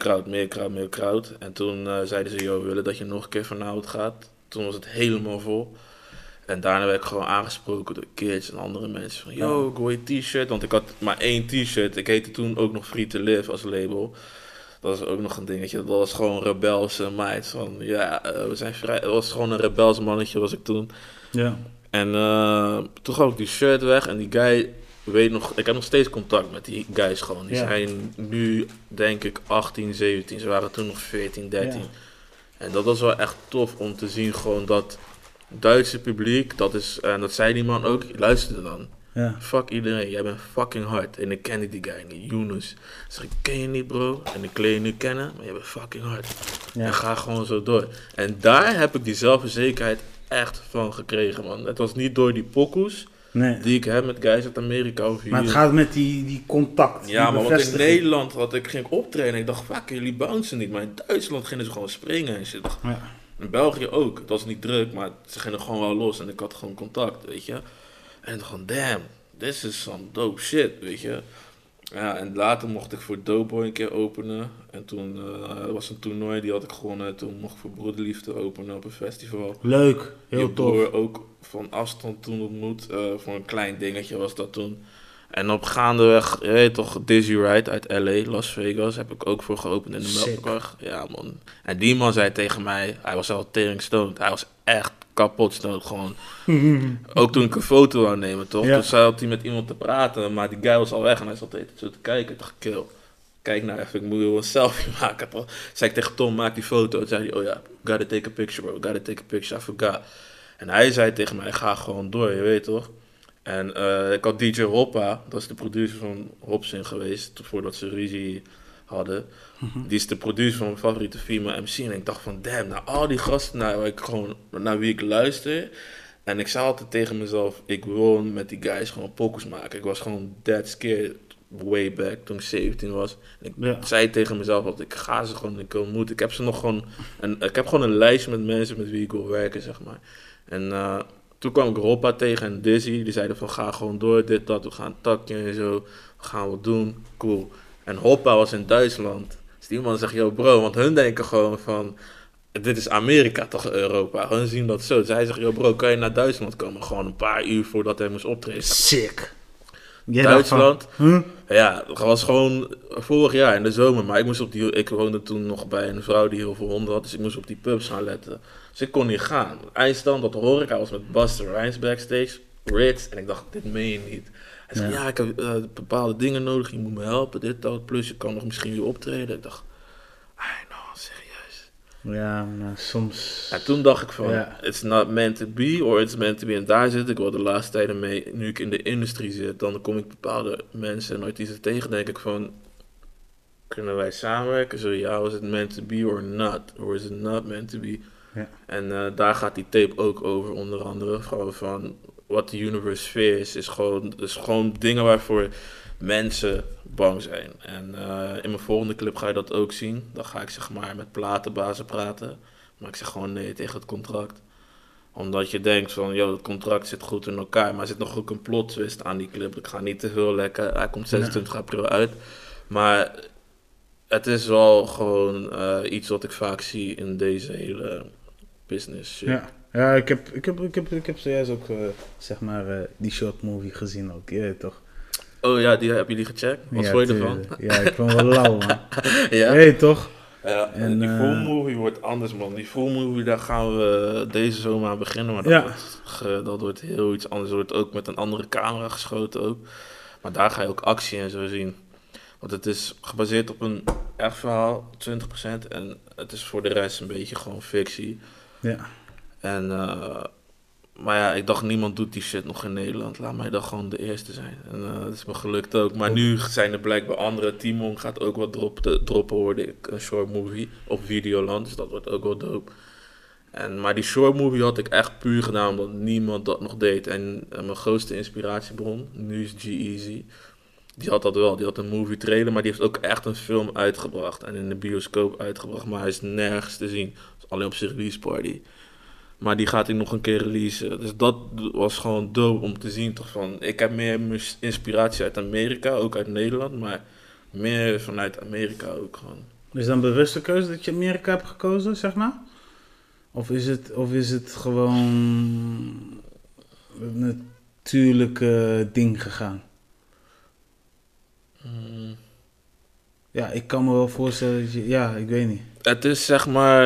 crowd. En toen zeiden ze, joh, we willen dat je nog een keer vanavond gaat. Toen was het helemaal vol. En daarna werd ik gewoon aangesproken door kids en andere mensen. Van, yo, ik wil je t-shirt. Want ik had maar 1 t-shirt. Ik heette toen ook nog Free to Live als label. Dat was ook nog een dingetje. Dat was gewoon een rebelse meid. Van, ja, we zijn vrij... Dat was gewoon een rebels mannetje was ik toen. Ja. En toen gaf ik die shirt weg. En die guy... Weet nog, ik heb nog steeds contact met die guys gewoon. Die zijn nu, denk ik, 18, 17. Ze waren toen nog 14, 13. Ja. En dat was wel echt tof om te zien gewoon dat Duitse publiek, dat is, en dat zei die man ook, luister dan. Ja. Fuck iedereen, jij bent fucking hard. En ik kende die guy niet, Yunus. Zeg ik, ken je niet bro? En ik leer je nu kennen, maar jij bent fucking hard. Ja. En ga gewoon zo door. En daar heb ik die zelfverzekerheid echt van gekregen, man. Het was niet door die pokoes. Nee. Die ik heb met guys uit Amerika of hier. Maar het gaat met die contact. Ja, maar want in Nederland ging ik optreden. Ik dacht, fuck, jullie bouncen niet. Maar in Duitsland gingen ze gewoon springen en shit. Ja. In België ook. Het was niet druk, maar ze gingen gewoon wel los. En ik had gewoon contact, weet je. En ik dacht gewoon, damn, this is some dope shit, weet je. Ja, en later mocht ik voor Doughboy een keer openen. En toen was een toernooi, die had ik gewonnen. Toen mocht ik voor Broederliefde openen op een festival. Leuk, heel tof. Je broer ook van afstand toen ontmoet. Voor een klein dingetje was dat toen. En op gaandeweg, je weet toch, Dizzy Ride uit LA, Las Vegas, heb ik ook voor geopend in de Melkweg. Ja man. En die man zei tegen mij, hij was al tering stoned. Hij was echt kapot stoned gewoon. Ook toen ik een foto wou nemen, toch? Ja. Toen zat hij met iemand te praten, maar die guy was al weg en hij zat zo te kijken. Ik dacht, kill, kijk nou even, ik moet wel een selfie maken, toch? Zei ik tegen Tom, maak die foto. Toen zei hij, oh ja, gotta take a picture bro, gotta take a picture, I forgot. En hij zei tegen mij, ga gewoon door, je weet toch? En ik had DJ Hoppa, dat is de producer van Hopsin geweest, voordat ze ruzie hadden. Die is de producer van mijn favoriete female MC. En ik dacht van, damn, naar al die gasten naar wie ik luister. En ik zei altijd tegen mezelf, ik wil met die guys gewoon pokus maken. Ik was gewoon dead scared way back toen ik 17 was. En ik zei tegen mezelf dat ik ga ze gewoon een keer ontmoeten. Ik heb ze nog gewoon, ik heb gewoon een lijstje met mensen met wie ik wil werken, zeg maar. En toen kwam ik Hoppa tegen en Dizzy. Die zeiden van, ga gewoon door, dit, dat, we gaan een takje en zo. We gaan wat doen, cool. En Hoppa was in Duitsland. Dus die man zegt, yo bro, want hun denken gewoon van, dit is Amerika toch, Europa. Hun zien dat zo. Dus hij zegt, yo bro, kan je naar Duitsland komen? Gewoon een paar uur voordat hij moest optreden. Sick. Duitsland. Ja, dat was gewoon vorig jaar in de zomer. Maar ik woonde toen nog bij een vrouw die heel veel honden had. Dus ik moest op die pubs gaan letten. Dus ik kon niet gaan. Eindstand, dat horeca was met Buster Rhymes backstage. Ritz. En ik dacht, dit meen je niet. Hij zei, ja, ik heb bepaalde dingen nodig. Je moet me helpen, dit, dat. Plus je kan nog misschien weer optreden. Ik dacht, serieus. Ja, nou, soms... En toen dacht ik van, it's not meant to be or it's meant to be. En daar zit ik wel de laatste tijden mee. Nu ik in de industrie zit, dan kom ik bepaalde mensen en artiesten tegen. Denk ik van, kunnen wij samenwerken? Zo ja, was it meant to be or not? Or is it not meant to be? Ja. En daar gaat die tape ook over, onder andere. Gewoon van, what the universe fears is gewoon dingen waarvoor mensen bang zijn. En in mijn volgende clip ga je dat ook zien. Dan ga ik zeg maar met platenbazen praten. Maar ik zeg gewoon nee tegen het contract. Omdat je denkt van, joh, het contract zit goed in elkaar. Maar er zit nog ook een plot twist aan die clip. Ik ga niet te veel lekken. Hij komt 26 april uit. Maar het is wel gewoon iets wat ik vaak zie in deze hele business shit. Ja, ik heb zojuist ook zeg maar die short movie gezien ook. Ja, toch? Oh ja, heb je die gecheckt? Wat vond je ervan? Ja, ik vond wel lauw, man. Ja? Nee, toch? Ja, en die full movie wordt anders, man. Die full movie, daar gaan we deze zomer aan beginnen. Maar dat wordt heel iets anders. Het wordt ook met een andere camera geschoten ook. Maar daar ga je ook actie en zo zien. Want het is gebaseerd op een echt verhaal, 20%. En het is voor de rest een beetje gewoon fictie. Ja. En... maar ja, ik dacht, niemand doet die shit nog in Nederland. Laat mij dan gewoon de eerste zijn. En dat is me gelukt ook. Maar nu zijn er blijkbaar andere. Timon gaat ook wat droppen, hoorde ik. Een short movie op Videoland. Dus dat wordt ook wel dope. Maar die short movie had ik echt puur gedaan omdat niemand dat nog deed. En mijn grootste inspiratiebron, nu is G-Eazy. Die had dat wel. Die had een movie trailer, maar die heeft ook echt een film uitgebracht. En in de bioscoop uitgebracht. Maar hij is nergens te zien. Dus alleen op zijn release party. Maar die gaat hij nog een keer releasen. Dus dat was gewoon dope om te zien. Toch van, ik heb meer inspiratie uit Amerika, ook uit Nederland. Maar meer vanuit Amerika ook gewoon. Is dat een bewuste keuze dat je Amerika hebt gekozen, zeg maar? Of is het gewoon een natuurlijke ding gegaan? Ja, ik kan me wel voorstellen dat je... Ja, ik weet niet. Het is zeg maar...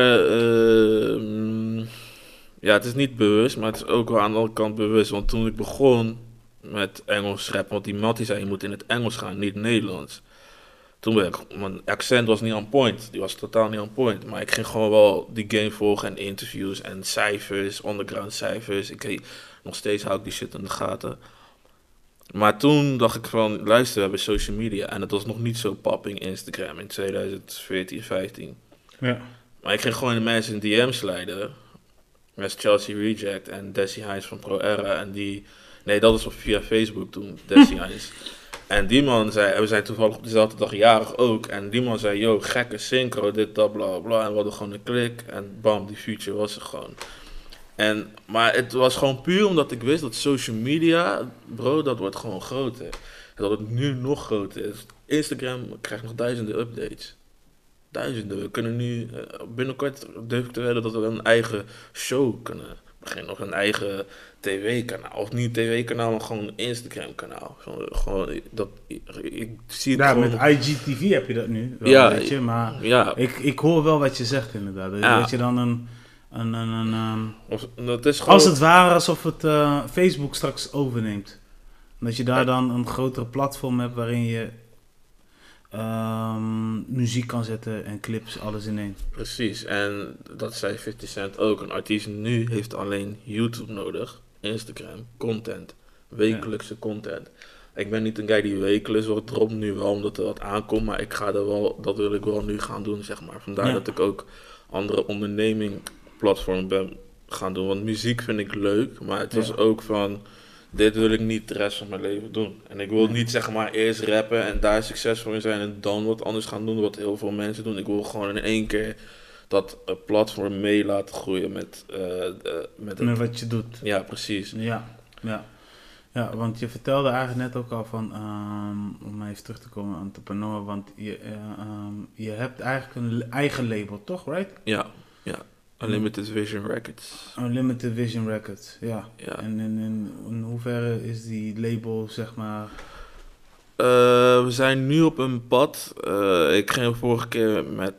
ja, het is niet bewust, maar het is ook wel aan de andere kant bewust. Want toen ik begon met Engels rap, want die Mattie zei, je moet in het Engels gaan, niet Nederlands. Toen mijn accent was niet on point, die was totaal niet on point. Maar ik ging gewoon wel die game volgen en interviews en cijfers, underground cijfers. Nog steeds hou ik die shit in de gaten. Maar toen dacht ik van, luister, we hebben social media. En het was nog niet zo popping Instagram in 2014, 15. Ja. Maar ik ging gewoon de mensen in DM's slijden. Met Chelsea Reject en Desi Hines van Pro Era. En nee, dat was via Facebook toen, Desi Hines. En die man zei, we zijn toevallig op dezelfde dag jarig ook. En die man zei, yo, gekke synchro, dit, dat, bla, bla. En we hadden gewoon een klik. En bam, die future was er gewoon. Maar het was gewoon puur omdat ik wist dat social media, bro, dat wordt gewoon groter. En dat het nu nog groter is. Instagram krijgt nog duizenden updates. Duizenden. We kunnen nu, binnenkort durf ik te wedden dat we een eigen show kunnen beginnen. Of een eigen tv-kanaal. Of niet een tv-kanaal, maar gewoon een Instagram-kanaal. Gewoon, ik zie het gewoon... met IGTV heb je dat nu, wel, ja, weet je. Maar ja. Ik hoor wel wat je zegt inderdaad. Ja. Dat je dan dat is gewoon... Als het ware alsof het Facebook straks overneemt. Dat je daar dan een grotere platform hebt waarin je muziek kan zetten en clips, alles in één. Precies, en dat zei 50 Cent ook. Een artiest nu heeft alleen YouTube nodig, Instagram, content. Wekelijkse content. Ik ben niet een guy die wekelijks wat dropt, nu wel omdat er wat aankomt, maar dat wil ik wel nu gaan doen, zeg maar. Vandaar dat ik ook andere platformen ben gaan doen. Want muziek vind ik leuk, maar het was ook van, dit wil ik niet de rest van mijn leven doen. En ik wil niet zeg maar eerst rappen en daar succesvol in zijn en dan wat anders gaan doen, wat heel veel mensen doen. Ik wil gewoon in één keer dat platform mee laten groeien met wat je doet. Ja, precies. Ja, want je vertelde eigenlijk net ook al van, om even terug te komen aan entrepreneur, want je hebt eigenlijk een eigen label, toch, right? Ja. Unlimited Vision Records. Unlimited Vision Records, ja. En in hoeverre is die label, zeg maar... We zijn nu op een pad. Ik ging vorige keer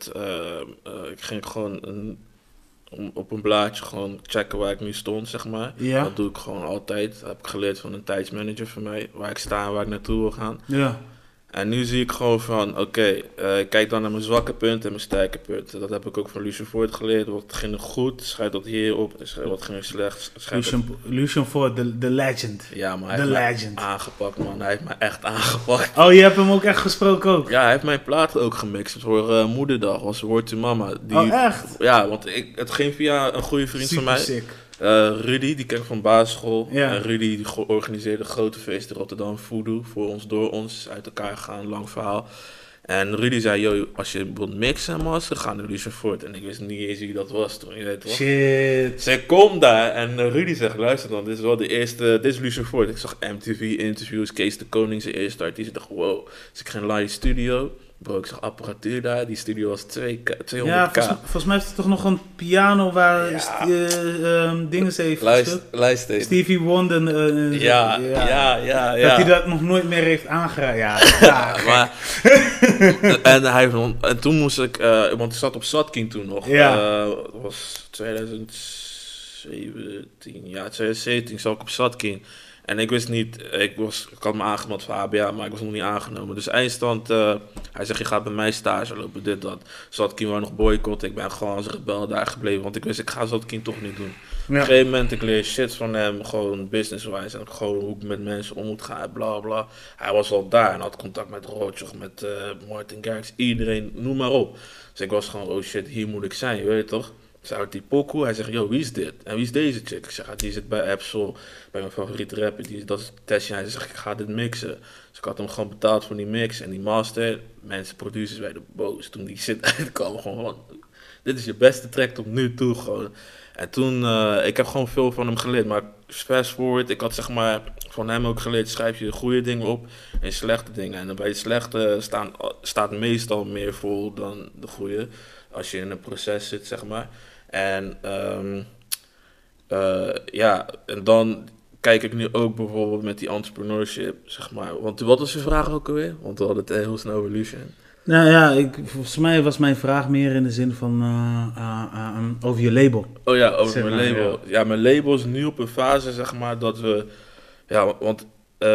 ik ging gewoon op een blaadje gewoon checken waar ik nu stond, zeg maar. Ja. Dat doe ik gewoon altijd. Dat heb ik geleerd van een tijdsmanager van mij. Waar ik sta en waar ik naartoe wil gaan. Ja. En nu zie ik gewoon van, ik kijk dan naar mijn zwakke punten en mijn sterke punten. Dat heb ik ook van Lucien Voort geleerd. Wat ging er goed, schrijf dat hier op. Wat ging er slecht, Lucien Voort, de legend. Ja, maar hij heeft mij aangepakt, man. Hij heeft mij echt aangepakt. Oh, je hebt hem ook echt gesproken ook? Ja, hij heeft mijn platen ook gemixt voor Moederdag. Was Word to Mama. Echt? Ja, want het ging via een goede vriend van mij. Sick. Rudy, die ken ik van basisschool. Ja. En Rudy die organiseerde grote feesten in Rotterdam, Voodoo, voor ons, door ons, uit elkaar gaan, lang verhaal. En Rudy zei, yo, als je wilt mixen en masteren, ga naar Lucien Voort. En ik wist niet eens wie dat was toen, je weet toch? Shit. Zij komt daar en Rudy zegt, luister dan, dit is wel de eerste, dit is Lucien Voort. Ik zag MTV-interviews, Kees de Koning, zijn eerste artiest. Ik dacht, wow. Dus ik ging live studio. Bro, ik zag apparatuur daar. Die studio was 200k. Ja, volgens mij heeft hij toch nog een piano waar dingen heeft luister. Stevie Wonder. Ja. Dat hij dat nog nooit meer heeft aangeraakt. Ja. Maar, en toen moest ik, want ik zat op Satking toen nog. Dat was 2017. Ja, 2017 zat ik op Satking. En ik wist niet, ik had me aangemeld voor HBA, maar ik was nog niet aangenomen. Dus eindstand, hij zegt, je gaat bij mij stage lopen, dit, dat. Zatkin wou nog boycotten, ik ben gewoon als rebel daar gebleven, want ik wist, ik ga Zatkin toch niet doen. Op een gegeven moment, ik leer shit van hem, gewoon business-wise, en gewoon hoe ik met mensen om moet gaan, bla bla. Hij was al daar en had contact met Rotjoch, met Martin Garrix, iedereen, noem maar op. Dus ik was gewoon, oh shit, hier moet ik zijn, je weet toch? Zij uit die pokoe, hij zegt, yo, wie is dit? En wie is deze chick? Ik zeg, die zit bij Absol, bij mijn favoriete rapper, dat is Tessia. Hij zegt, ik ga dit mixen. Dus ik had hem gewoon betaald voor die mix en die master. Mensen, producers werden boos. Toen die shit uitkwam, gewoon, dit is je beste track tot nu toe, gewoon. En toen, ik heb gewoon veel van hem geleerd, maar fast forward, ik had zeg maar van hem ook geleerd, schrijf je de goede dingen op en slechte dingen. En bij de slechte staat meestal meer vol dan de goede, als je in een proces zit, zeg maar. En en dan kijk ik nu ook bijvoorbeeld met die entrepreneurship, zeg maar. Want wat was je vraag ook alweer? Want we hadden het heel snel over Lucien. Nou ja, volgens mij was mijn vraag meer in de zin van over je label. Oh ja, over mijn label. Ja, mijn label is nu op een fase, zeg maar, dat we... Ja, want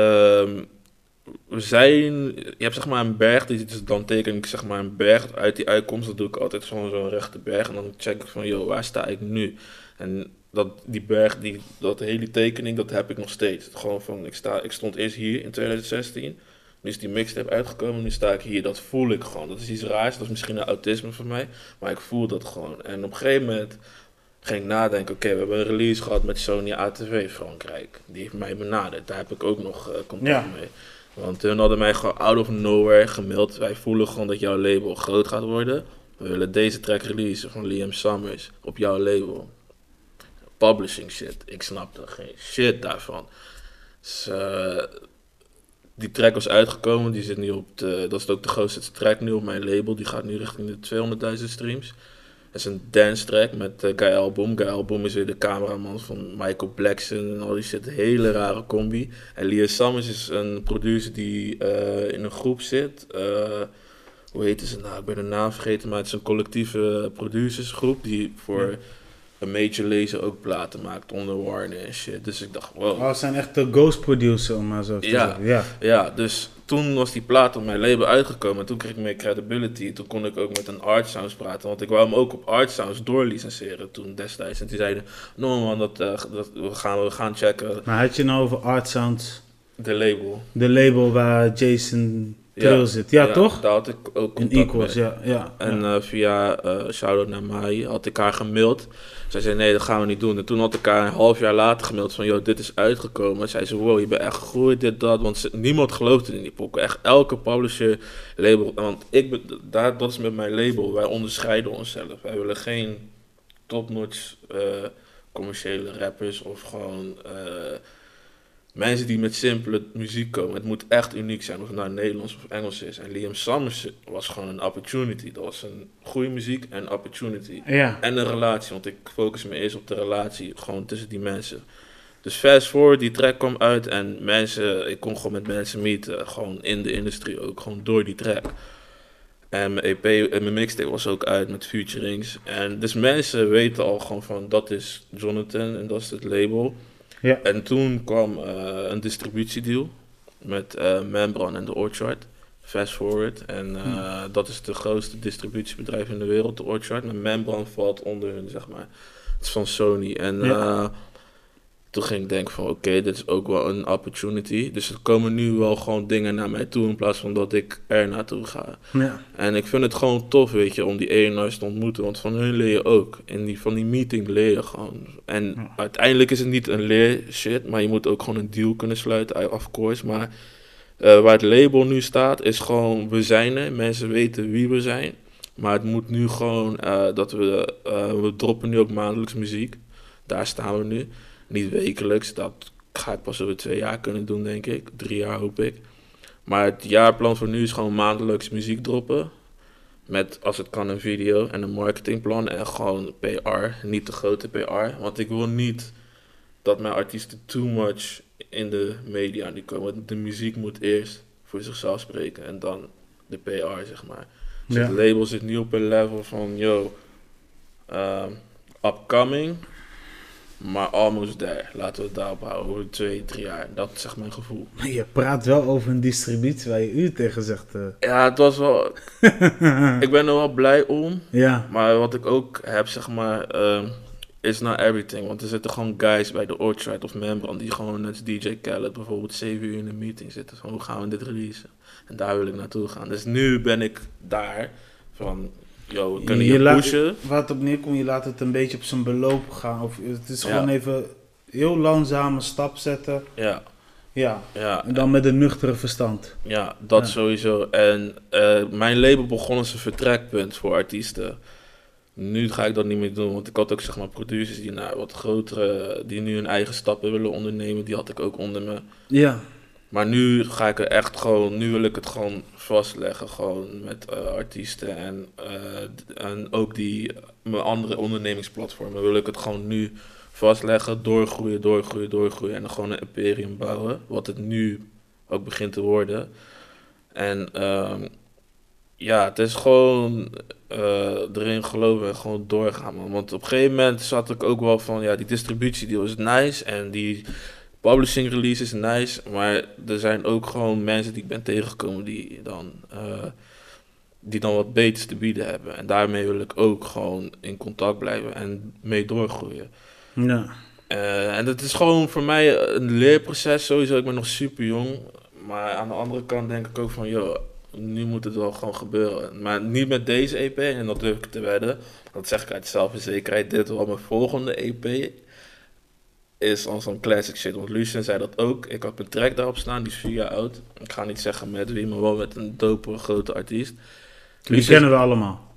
we zijn... Je hebt zeg maar een berg, dus dan teken ik zeg maar een berg uit die uitkomst. Dat doe ik altijd zo'n rechte berg. En dan check ik van, yo, waar sta ik nu? En die berg, dat hele tekening, dat heb ik nog steeds. Gewoon van, ik stond eerst hier in 2016... Nu is die mixtape uitgekomen, nu sta ik hier. Dat voel ik gewoon. Dat is iets raars. Dat is misschien een autisme van mij. Maar ik voel dat gewoon. En op een gegeven moment ging ik nadenken. Oké, we hebben een release gehad met Sony ATV Frankrijk. Die heeft mij benaderd. Daar heb ik ook nog contact mee. Want hun hadden mij gewoon out of nowhere gemaild. Wij voelen gewoon dat jouw label groot gaat worden. We willen deze track releasen van Liam Summers op jouw label. Publishing shit. Ik snapte geen shit daarvan. Dus... die track was uitgekomen, die zit nu dat is ook de grootste track nu op mijn label. Die gaat nu richting de 200.000 streams. Dat is een dance track met Guy Album. Guy Album is weer de cameraman van Michael Blackson en al die shit. Een hele rare combi. En Liam Summers is een producer die in een groep zit. Hoe heet ze nou? Ik ben de naam vergeten, maar het is een collectieve producersgroep die voor... een major laser ook platen maakt onder Warner en shit. Dus ik dacht, wow. Oh, ze zijn echt de ghost producer, om maar zo te zeggen. Ja, dus toen was die plaat op mijn label uitgekomen. En toen kreeg ik meer credibility. Toen kon ik ook met een Art Sounds praten. Want ik wou hem ook op Art Sounds doorlicenseren toen destijds. En die zeiden, no man, we gaan checken. Maar had je nou over Art Sounds? De label. De label waar Jason Trill zit. Ja, toch? Daar had ik ook contact in Equals, mee. ja. En via shout-out naar Mai had ik haar gemaild. Zij zei, nee, dat gaan we niet doen. En toen had ik haar een half jaar later gemaild van, yo, dit is uitgekomen. Zij zei, wow, je bent echt gegroeid, dit, dat. Want niemand geloofde in die pokken. Echt elke publisher, label. Want dat is met mijn label. Wij onderscheiden onszelf. Wij willen geen top-notch commerciële rappers of gewoon... mensen die met simpele muziek komen. Het moet echt uniek zijn, of het nou Nederlands of Engels is. En Liam Summers was gewoon een opportunity. Dat was een goede muziek en een opportunity. Ja. En een relatie, want ik focus me eerst op de relatie, gewoon tussen die mensen. Dus fast forward, die track kwam uit en ik kon gewoon met mensen meeten. Gewoon in de industrie ook, gewoon door die track. En mijn EP en mijn mixtape was ook uit met featurings. En dus mensen weten al gewoon van, dat is Jonathan en dat is het label. Ja. En toen kwam een distributiedeal met Membran en The Orchard. Fast forward. En dat is de grootste distributiebedrijf in de wereld, The Orchard. Maar Membran valt onder hun, zeg maar. Het is van Sony. En toen ging ik denken van, oké, dit is ook wel een opportunity. Dus er komen nu wel gewoon dingen naar mij toe in plaats van dat ik er naartoe ga. Ja. En ik vind het gewoon tof, weet je, om die A&R's te ontmoeten. Want van hun leer je ook. Van die meeting leer je gewoon. En uiteindelijk is het niet een leer shit, maar je moet ook gewoon een deal kunnen sluiten, of course. Maar waar het label nu staat, is gewoon, we zijn er. Mensen weten wie we zijn. Maar het moet nu gewoon dat we droppen nu ook maandelijks muziek. Daar staan we nu. Niet wekelijks, dat ga ik pas over 2 jaar kunnen doen, denk ik. 3 jaar hoop ik. Maar het jaarplan voor nu is gewoon maandelijks muziek droppen. Met, als het kan, een video en een marketingplan en gewoon PR. Niet de grote PR, want ik wil niet dat mijn artiesten too much in de media nu komen. De muziek moet eerst voor zichzelf spreken en dan de PR, zeg maar. Dus het label zit nu op een level van, upcoming... Maar almost there. Laten we het daarop houden. Over 2-3 jaar. Dat is echt mijn gevoel. Je praat wel over een distributie waar je u tegen zegt. Ja, het was wel... Ik ben er wel blij om. Ja. Maar wat ik ook heb, zeg maar... is not everything. Want er zitten gewoon guys bij de Orchard of Membran... die gewoon net als DJ Khaled bijvoorbeeld 7 uur in een meeting zitten. Van, hoe gaan we dit releasen? En daar wil ik naartoe gaan. Dus nu ben ik daar van... we kunnen je pushen. Waar het op neerkomt, je laat het een beetje op zijn beloop gaan. Of het is gewoon even heel langzame stap zetten. Ja. En dan met een nuchtere verstand. Ja, dat sowieso. En mijn label begon als een vertrekpunt voor artiesten. Nu ga ik dat niet meer doen, want ik had ook, zeg maar, producers die wat grotere, die nu hun eigen stappen willen ondernemen. Die had ik ook onder me. Ja. Maar nu ga ik er echt gewoon, nu wil ik het gewoon vastleggen, gewoon met artiesten en ook mijn andere ondernemingsplatformen wil ik het gewoon nu vastleggen, doorgroeien en dan gewoon een imperium bouwen, wat het nu ook begint te worden. En het is gewoon erin geloven en gewoon doorgaan, man. Want op een gegeven moment zat ik ook wel van, die distributiedeal is nice en die... Publishing release is nice, maar er zijn ook gewoon mensen die ik ben tegengekomen die dan wat beters te bieden hebben. En daarmee wil ik ook gewoon in contact blijven en mee doorgroeien. Ja. En het is gewoon voor mij een leerproces sowieso. Ik ben nog super jong, maar aan de andere kant denk ik ook van, nu moet het wel gewoon gebeuren. Maar niet met deze EP, en dat durf ik te wedden. Dat zeg ik uit zelfverzekerheid. Dit is wel mijn volgende EP. Is al zo'n classic shit. Want Lucien zei dat ook. Ik had een track daarop staan, die is 4 jaar oud. Ik ga niet zeggen met wie, maar wel met een dope grote artiest. Die kennen we allemaal.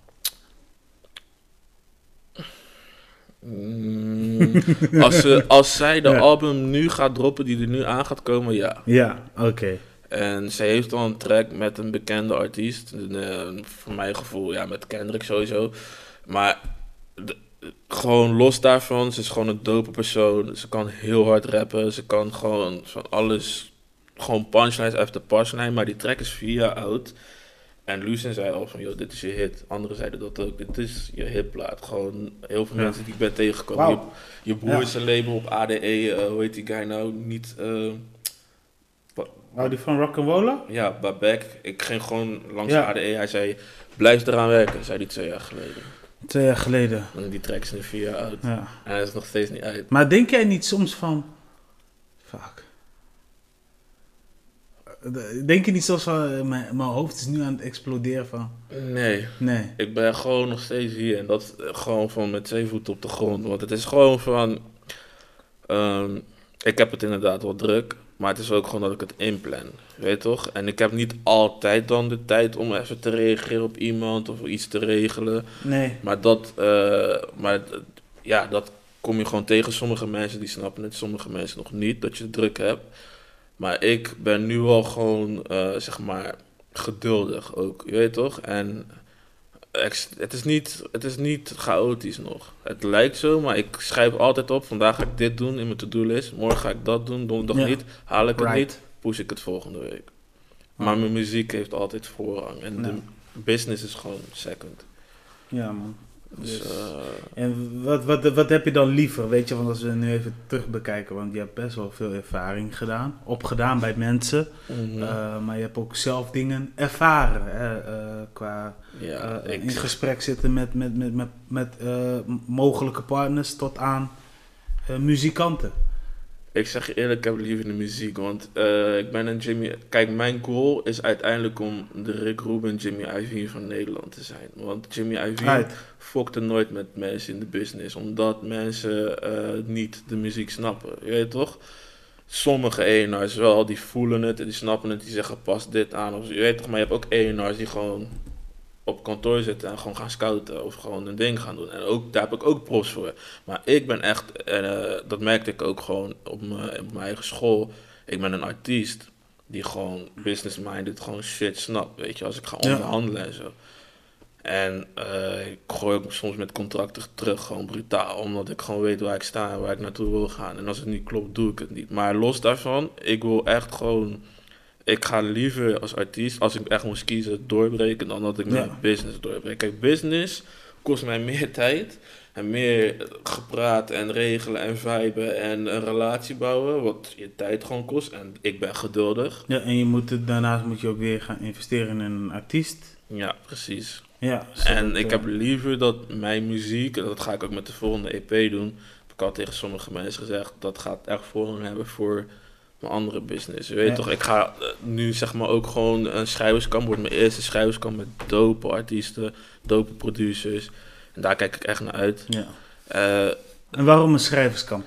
Als zij de album nu gaat droppen, die er nu aan gaat komen, ja. Ja, oké. En ze heeft al een track met een bekende artiest. Voor mijn gevoel, met Kendrick sowieso. Maar... gewoon los daarvan, ze is gewoon een dope persoon. Ze kan heel hard rappen. Ze kan gewoon van alles, gewoon punchlines after punchline. Maar die track is 4 jaar oud. En Lucien zei al van, dit is je hit. Anderen zeiden dat ook, dit is je hitplaat. Gewoon heel veel mensen die ik ben tegengekomen. Wow. Je broer is een label op ADE, hoe heet die guy nou? Niet, Oh, die van Rock'n'Roller? Ja, Babek. Ik ging gewoon langs Ja. ADE. Hij zei, blijf eraan werken, zei hij 2 jaar geleden. 2 jaar geleden. En die track is nu 4 jaar oud. Ja. En hij is nog steeds niet uit. Maar denk jij niet soms van... Fuck. Denk je niet soms van... Mijn hoofd is nu aan het exploderen van... Nee. Nee. Ik ben gewoon nog steeds hier. En dat gewoon van met 2 voeten op de grond. Want het is gewoon van... ik heb het inderdaad wel druk. Maar het is ook gewoon dat ik het inplan. Weet je toch? En ik heb niet altijd dan de tijd om even te reageren op iemand. Of iets te regelen. Nee. Maar dat kom je gewoon tegen. Sommige mensen die snappen het. Sommige mensen nog niet. Dat je het druk hebt. Maar ik ben nu al gewoon, zeg maar, geduldig ook. Je weet toch? En het is niet chaotisch nog. Het lijkt zo, maar ik schrijf altijd op. Vandaag ga ik dit doen in mijn to-do-list. Morgen ga ik dat doen. Donderdag niet. Haal ik het niet. Push ik het volgende week. Maar mijn muziek heeft altijd voorrang. En de business is gewoon second. Ja, man. Dus, en wat heb je dan liever? Weet je, want als we nu even terug bekijken, want je hebt best wel veel ervaring opgedaan bij mensen, maar je hebt ook zelf dingen ervaren, qua in gesprek zitten met mogelijke partners tot aan muzikanten. Ik zeg je eerlijk, ik heb liever de muziek, want ik ben een Jimmy... Kijk, mijn goal is uiteindelijk om de Rick Rubin, Jimmy Iovine van Nederland te zijn. Want Jimmy Iovine fokte nooit met mensen in de business, omdat mensen niet de muziek snappen. Je weet toch? Sommige A&R's wel, die voelen het en die snappen het, die zeggen pas dit aan. Of, je weet toch, maar je hebt ook A&R's die gewoon op kantoor zitten en gewoon gaan scouten of gewoon een ding gaan doen. En ook, daar heb ik ook props voor. Maar ik ben echt, dat merkte ik ook gewoon op mijn eigen school. Ik ben een artiest die gewoon business-minded gewoon shit snapt, weet je. Als ik ga onderhandelen en zo. En ik gooi ook soms met contracten terug, gewoon brutaal. Omdat ik gewoon weet waar ik sta en waar ik naartoe wil gaan. En als het niet klopt, doe ik het niet. Maar los daarvan, ik wil echt gewoon... Ik ga liever als artiest, als ik echt moest kiezen, doorbreken dan dat ik mijn business doorbreek. Kijk, business kost mij meer tijd en meer gepraat en regelen en viben en een relatie bouwen, wat je tijd gewoon kost. En ik ben geduldig. Ja, en daarnaast moet je ook weer gaan investeren in een artiest. Ja, precies. Ja, en ik heb liever dat mijn muziek, en dat ga ik ook met de volgende EP doen, heb ik al tegen sommige mensen gezegd, dat gaat echt voorrang hebben voor mijn andere business. Je weet toch, ik ga nu zeg maar ook gewoon een schrijverskamp, wordt mijn eerste schrijverskamp met dope artiesten, dope producers. En daar kijk ik echt naar uit. Ja. En waarom een schrijverskamp?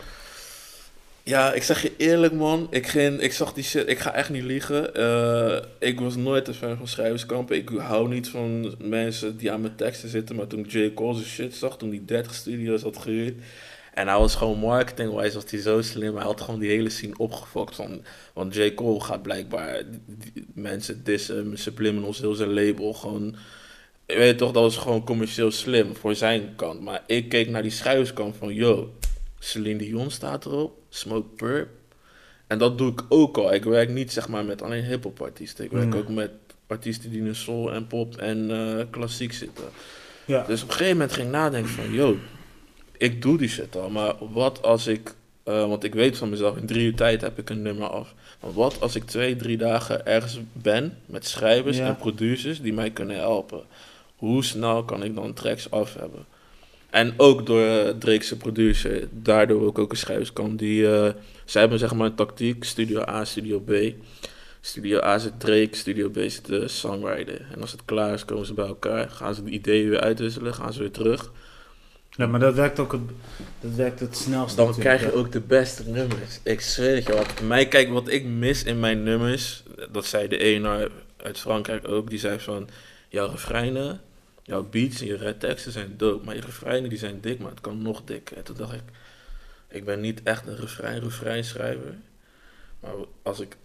Ja, ik zeg je eerlijk man, ik zag die shit, ik ga echt niet liegen. Ik was nooit een fan van schrijverskampen. Ik hou niet van mensen die aan mijn teksten zitten, maar toen J. Cole zijn shit zag, toen die 30 studio's had gehuurd, en hij was gewoon marketing-wise, was hij zo slim. Hij had gewoon die hele scene opgefokt. Want J. Cole gaat blijkbaar mensen dissen, Subliminals, heel zijn label. Gewoon, je weet toch, dat was gewoon commercieel slim voor zijn kant. Maar ik keek naar die schrijverskant van, yo, Celine Dion staat erop, Smoke Purp. En dat doe ik ook al. Ik werk niet zeg maar met alleen hip-hop artiesten. Ik werk ook met artiesten die in soul en pop en klassiek zitten. Ja. Dus op een gegeven moment ging ik nadenken van, yo, ik doe die shit al, maar wat als ik... want ik weet van mezelf, in 3 uur tijd heb ik een nummer af. Maar wat als ik 2-3 dagen ergens ben met schrijvers en producers die mij kunnen helpen? Hoe snel kan ik dan tracks af hebben? En ook door Drake's producer, daardoor ook een schrijverskamp. Zij hebben zeg maar een tactiek, Studio A, Studio B. Studio A zit Drake, Studio B zit de songwriter. En als het klaar is, komen ze bij elkaar, gaan ze de ideeën weer uitwisselen, gaan ze weer terug. Ja, maar dat werkt ook het snelste. Dan krijg je ook de beste nummers. Ik zweer het je, wat ik mis in mijn nummers, dat zei de ene uit Frankrijk ook, die zei van, jouw refreinen, jouw beats en je rapteksten zijn dope, maar je refreinen die zijn dik, maar het kan nog dikker. En toen dacht ik ben niet echt een refrein schrijver, maar als ik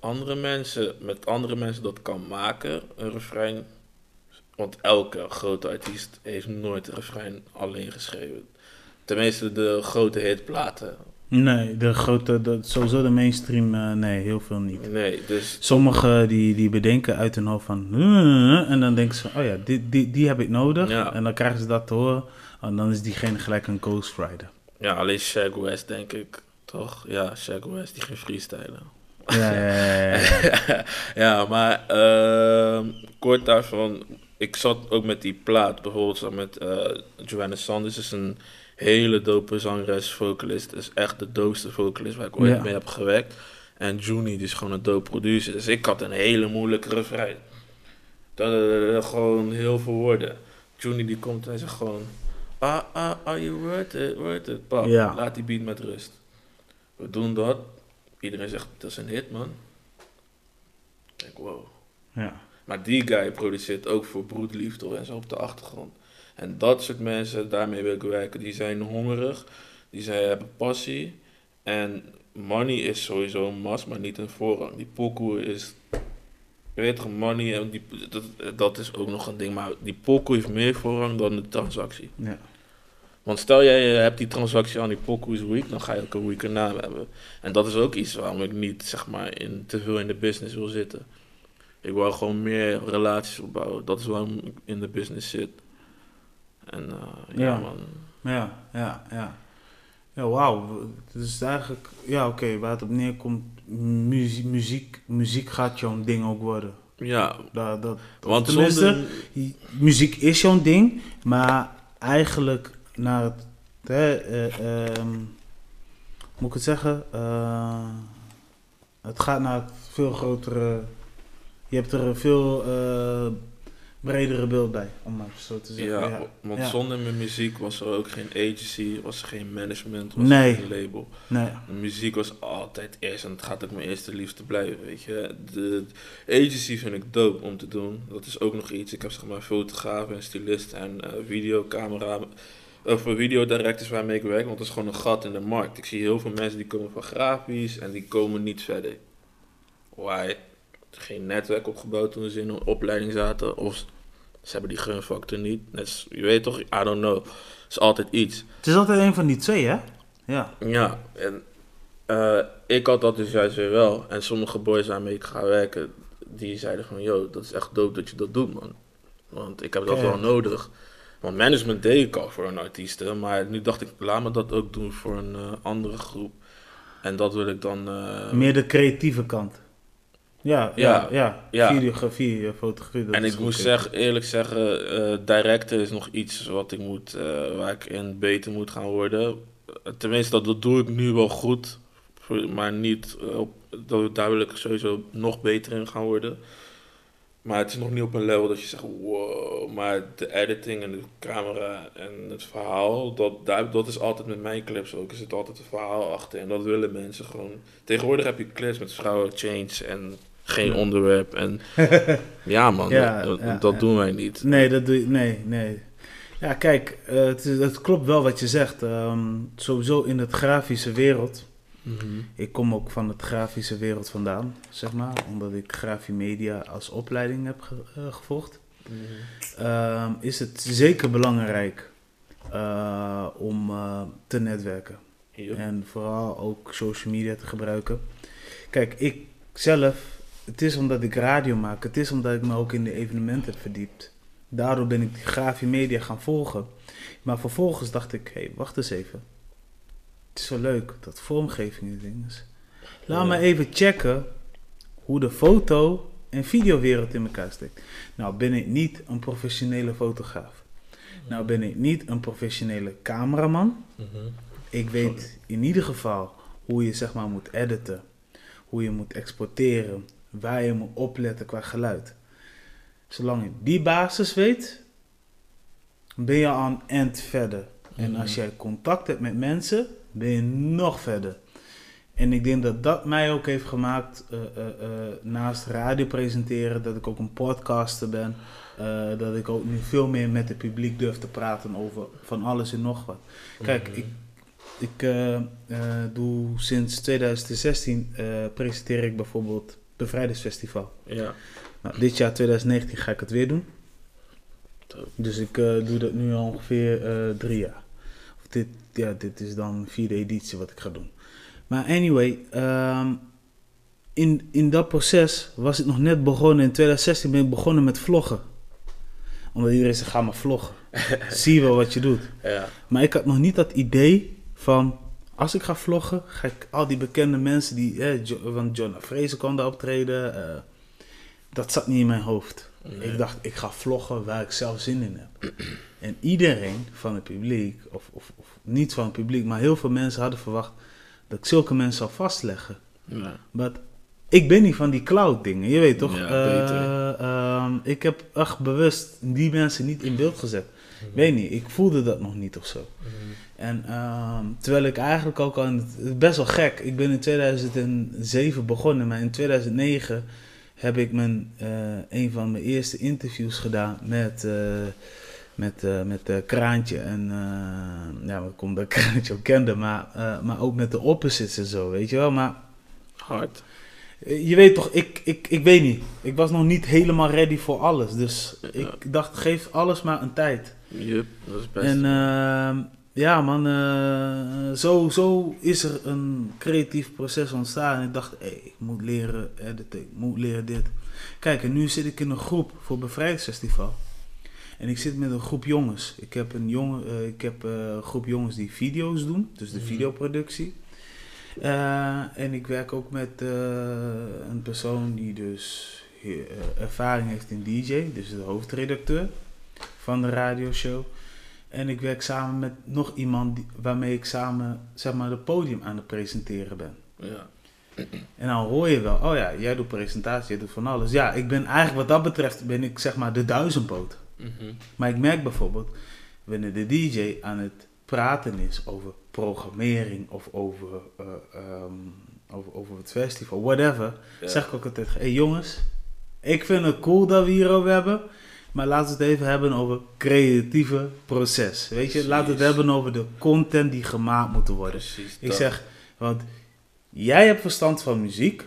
met andere mensen dat kan maken, een refrein. Want elke grote artiest heeft nooit een refrein alleen geschreven. Tenminste, de grote hitplaten. Nee, sowieso de mainstream, nee, heel veel niet. Nee, dus... Sommigen die bedenken uit hun hoofd van... En dan denken ze, oh ja, die heb ik nodig. Ja. En dan krijgen ze dat te horen. En dan is diegene gelijk een ghostwriter. Ja, alleen Shaq West denk ik, toch? Ja, Shaq West, die ging freestylen. Ja. Ja, maar kort daarvan, ik zat ook met die plaat, bijvoorbeeld zat met Joanna Sanders, is een hele dope zangeres, vocalist, is echt de doopste vocalist waar ik ooit mee heb gewerkt. En Juni, die is gewoon een dope producer, dus ik had een hele moeilijke refrein. Gewoon heel veel woorden. Juni die komt en hij zegt gewoon, are you worth it, pap, laat die beat met rust. We doen dat, iedereen zegt, dat is een hit, man. Ik denk, wow. Ja. Maar die guy produceert ook voor Broedliefde en zo op de achtergrond. En dat soort mensen, daarmee wil ik werken. Die zijn hongerig, hebben passie. En money is sowieso een must, maar niet een voorrang. Die pokoe is, je weet toch, money, en dat is ook nog een ding. Maar die pokoe heeft meer voorrang dan de transactie. Ja. Want stel jij hebt die transactie aan die pokoe is weak, dan ga je ook een weaker naam hebben. En dat is ook iets waarom ik niet, zeg maar, te veel in de business wil zitten. Ik wil gewoon meer relaties opbouwen. Dat is waarom ik in de business zit. En man. Ja, wauw. Dus eigenlijk, waar het op neerkomt, muziek gaat jouw ding ook worden. Ja. Want tenminste, muziek is jouw ding, maar eigenlijk naar het, moet ik het zeggen, het gaat naar het veel grotere, je hebt er een veel bredere beeld bij, om maar zo te zeggen. Want zonder mijn muziek was er ook geen agency, was er geen management, was er geen label. Nee. De muziek was altijd eerst en het gaat ook mijn eerste liefde blijven, weet je. De agency vind ik dope om te doen, dat is ook nog iets. Ik heb zeg maar fotograaf en stylist en videocamera, voor videodirectors waarmee ik werk, want dat is gewoon een gat in de markt. Ik zie heel veel mensen die komen van grafisch en die komen niet verder. Why? Geen netwerk opgebouwd toen ze in een opleiding zaten. Of ze hebben die gunfactor niet. Je weet toch, I don't know. Het is altijd iets. Het is altijd een van die twee, hè? Ja. Ja, en ik had dat dus juist weer wel. En sommige boys waarmee ik ga werken, die zeiden van, yo, dat is echt dope dat je dat doet, man. Want ik heb dat wel nodig. Want management deed ik al voor een artiest, maar nu dacht ik, laat me dat ook doen voor een andere groep. En dat wil ik dan... meer de creatieve kant. Ja. Videografie, fotografie. En ik moet eerlijk zeggen, directen is nog iets wat ik moet, waar ik in beter moet gaan worden. Tenminste, dat doe ik nu wel goed, maar niet, daar wil ik sowieso nog beter in gaan worden. Maar het is nog niet op een level dat je zegt, wow, maar de editing en de camera en het verhaal, dat is altijd met mijn clips ook. Er zit altijd een verhaal achter en dat willen mensen gewoon. Tegenwoordig heb je clips met vrouwen, change en geen onderwerp. En ja man, dat doen wij niet. Nee, dat doe je, nee. Ja, kijk, het klopt wel wat je zegt. Sowieso in het grafische wereld. Mm-hmm. Ik kom ook van het grafische wereld vandaan, zeg maar. Omdat ik grafiemedia als opleiding heb gevolgd. Mm-hmm. Is het zeker belangrijk om te netwerken. Yep. En vooral ook social media te gebruiken. Kijk, ik zelf, het is omdat ik radio maak. Het is omdat ik me ook in de evenementen heb verdiept. Daardoor ben ik die grafiemedia gaan volgen. Maar vervolgens dacht ik, hé, wacht eens even. Het is zo leuk, dat vormgeving en dingen. Laat me even checken hoe de foto- en videowereld in elkaar steekt. Nou ben ik niet een professionele fotograaf. Nou ben ik niet een professionele cameraman. Mm-hmm. Ik weet in ieder geval hoe je zeg maar moet editen. Hoe je moet exporteren. Waar je moet opletten qua geluid. Zolang je die basis weet, ben je al een end verder. En als jij contact hebt met mensen, ben je nog verder. En ik denk dat dat mij ook heeft gemaakt, naast radio presenteren, dat ik ook een podcaster ben. Dat ik ook nu veel meer met het publiek durf te praten over van alles en nog wat. Kijk, ik doe sinds 2016 presenteer ik bijvoorbeeld Bevrijdingsfestival. Ja. Nou, dit jaar 2019 ga ik het weer doen. Dus ik doe dat nu al ongeveer 3 jaar. Dit is dan de 4e editie wat ik ga doen. Maar anyway, in dat proces was ik nog net begonnen. In 2016 ben ik begonnen met vloggen. Omdat iedereen zegt, ga maar vloggen. Zie wel wat je doet. Ja. Maar ik had nog niet dat idee van als ik ga vloggen, ga ik al die bekende mensen die... want John Fraser kwam daar optreden. Dat zat niet in mijn hoofd. Nee. Ik dacht, ik ga vloggen waar ik zelf zin in heb. En iedereen van het publiek, of niet van het publiek, maar heel veel mensen hadden verwacht dat ik zulke mensen zou vastleggen. Ja. Maar ik ben niet van die cloud dingen, je weet toch? Ja, ik heb echt bewust die mensen niet in beeld gezet. Mm-hmm. Weet niet, ik voelde dat nog niet of zo. Mm-hmm. En terwijl ik eigenlijk ook al, best wel gek, ik ben in 2007 begonnen, maar in 2009 heb ik een van mijn eerste interviews gedaan met Kraantje. En ik kom dat Kraantje ook kende, maar ook met de Opposites en zo, weet je wel. Maar hard. Je weet toch, ik weet niet. Ik was nog niet helemaal ready voor alles. Dus ik dacht, geef alles maar een tijd. Yup, dat is best. En ja man, zo is er een creatief proces ontstaan. En ik dacht, ik moet leren editen, ik moet leren dit. Kijk, en nu zit ik in een groep voor Bevrijdingsfestival. En ik zit met een groep jongens. Ik heb een groep jongens die video's doen, dus de videoproductie. En ik werk ook met een persoon die dus ervaring heeft in DJ, dus de hoofdredacteur van de radioshow. En ik werk samen met nog iemand waarmee ik samen, zeg maar, het podium aan het presenteren ben. Ja. En dan hoor je wel, oh ja, jij doet presentatie, jij doet van alles. Ja, ik ben eigenlijk wat dat betreft, ben ik zeg maar de duizendpoot. Mm-hmm. Maar ik merk bijvoorbeeld, wanneer de DJ aan het praten is over programmering of over het festival, whatever, zeg ik ook altijd, hey jongens, ik vind het cool dat we hierover hebben, maar laten we het even hebben over creatieve proces. Weet je, laten we het hebben over de content die gemaakt moet worden. Precies, ik zeg, want jij hebt verstand van muziek.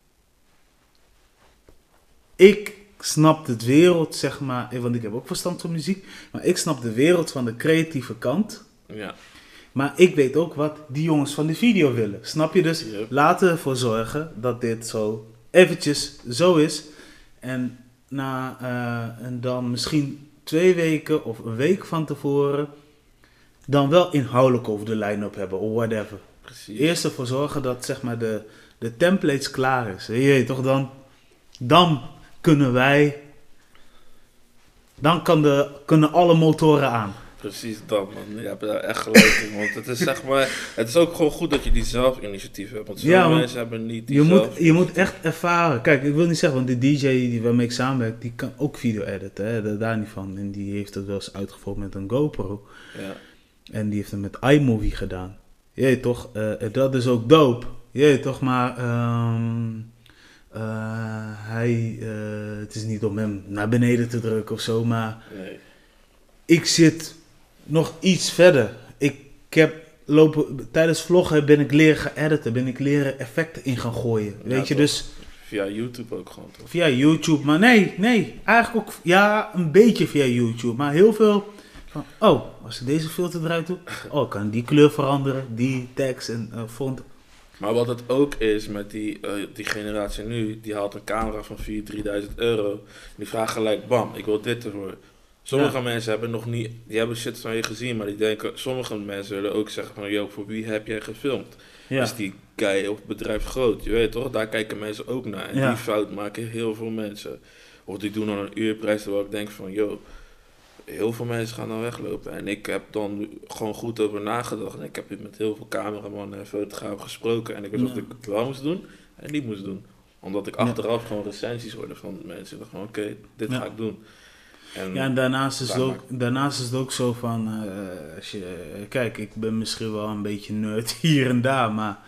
Ik snap de wereld, zeg maar, want ik heb ook verstand van muziek, maar ik snap de wereld van de creatieve kant. Ja. Maar ik weet ook wat die jongens van de video willen. Snap je? Dus laten we ervoor zorgen dat dit zo eventjes zo is. En dan misschien 2 weken of een week van tevoren dan wel inhoudelijk over de line-up hebben of whatever. Precies. Eerst ervoor zorgen dat zeg maar de templates klaar is. Je weet toch, dan kunnen wij, dan kunnen alle motoren aan. Precies dat, man. Je hebt daar echt gelijk in. Want het is zeg maar, het is ook gewoon goed dat je die zelfinitiatief hebt. Want sommige mensen hebben niet die je moet echt ervaren. Kijk, ik wil niet zeggen, want de DJ waarmee ik samenwerk, die kan ook video editen. Hè? Daar niet van. En die heeft het wel eens uitgevoerd met een GoPro. Ja. En die heeft het met iMovie gedaan. Je weet toch, dat is ook dope. Je weet toch, maar het is niet om hem naar beneden te drukken of zo, maar ik zit nog iets verder. Ik heb tijdens vloggen ben ik leren gaan editen, ben ik leren effecten in gaan gooien. Ja, weet je, dus via YouTube ook gewoon, toch? Via YouTube, maar nee, eigenlijk ook, ja, een beetje via YouTube, maar heel veel van, als ik deze filter eruit doe, kan die kleur veranderen, die tekst en font. Maar wat het ook is met die generatie nu, die haalt een camera van 4.000-3.000 euro. En die vragen gelijk, bam, ik wil dit ervoor. Sommige mensen hebben nog niet, die hebben shit van je gezien, maar die denken, sommige mensen willen ook zeggen van, yo, voor wie heb jij gefilmd? Ja. Is die guy of bedrijf groot? Je weet toch, daar kijken mensen ook naar. En die fout maken heel veel mensen. Of die doen dan een uurprijs, terwijl ik denk van, yo, heel veel mensen gaan dan weglopen. En ik heb dan gewoon goed over nagedacht. En ik heb met heel veel cameramannen en fotografen gesproken. En ik wist of ik het wel moest doen en niet moest doen. Omdat ik achteraf gewoon recensies hoorde van mensen. Ik dacht van, oké, dit ga ik doen. En daarnaast is het ook zo van, kijk, ik ben misschien wel een beetje nerd hier en daar, maar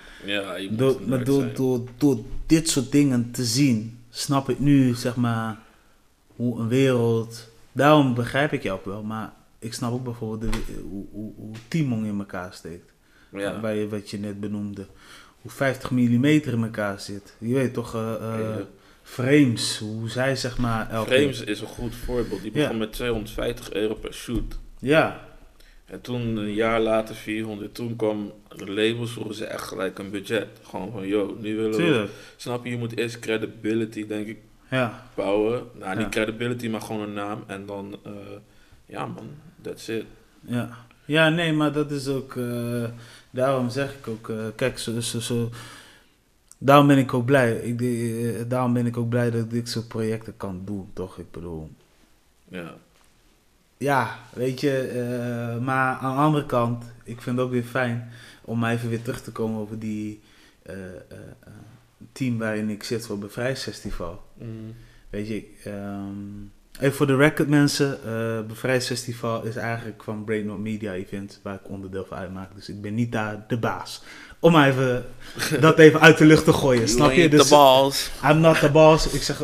door dit soort dingen te zien, snap ik nu, zeg maar, hoe een wereld, daarom begrijp ik jou ook wel, maar ik snap ook bijvoorbeeld hoe Timon in elkaar steekt, wat je net benoemde, hoe 50 mm in elkaar zit, je weet toch, Frames, hoe zij zeg maar... Frames is een goed voorbeeld. Die begon met €250 per shoot. Ja. En toen een jaar later 400. Toen kwam de labels, vroegen ze echt gelijk een budget. Gewoon van, yo, nu willen we... Snap je moet eerst credibility, denk ik, bouwen. Nou, niet credibility, maar gewoon een naam. En dan, man, that's it. Ja. Ja, nee, maar dat is ook... daarom zeg ik ook... kijk, daarom ben ik ook blij. Daarom ben ik ook blij dat ik dit soort projecten kan doen, toch? Ik bedoel... Ja. Ja, weet je... maar aan de andere kant... Ik vind het ook weer fijn... om maar even weer terug te komen over die... team waarin ik zit voor het Bevrijdsfestival. Weet je... even voor de record mensen, Bevrijdsfestival is eigenlijk van Brain Not Media Event, waar ik onderdeel van uitmaak. Dus ik ben niet daar de baas. Om even dat even uit de lucht te gooien, snap je? Dus, the balls. I'm not the boss. Ik zeg,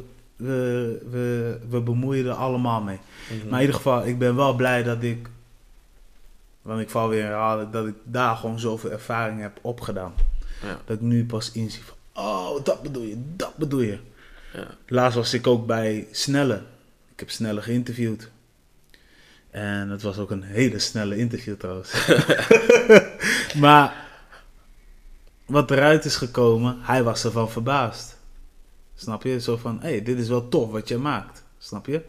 we bemoeien er allemaal mee. Maar in ieder geval, ik ben wel blij dat ik, want ik val weer herhalen, dat ik daar gewoon zoveel ervaring heb opgedaan. Ja. Dat ik nu pas inzie van, oh, dat bedoel je. Ja. Laatst was ik ook bij Snelle. Ik heb Snelle geïnterviewd. En het was ook een hele snelle interview trouwens. Maar wat eruit is gekomen, hij was ervan verbaasd. Snap je? Zo van, hey, dit is wel tof wat je maakt. Snap je?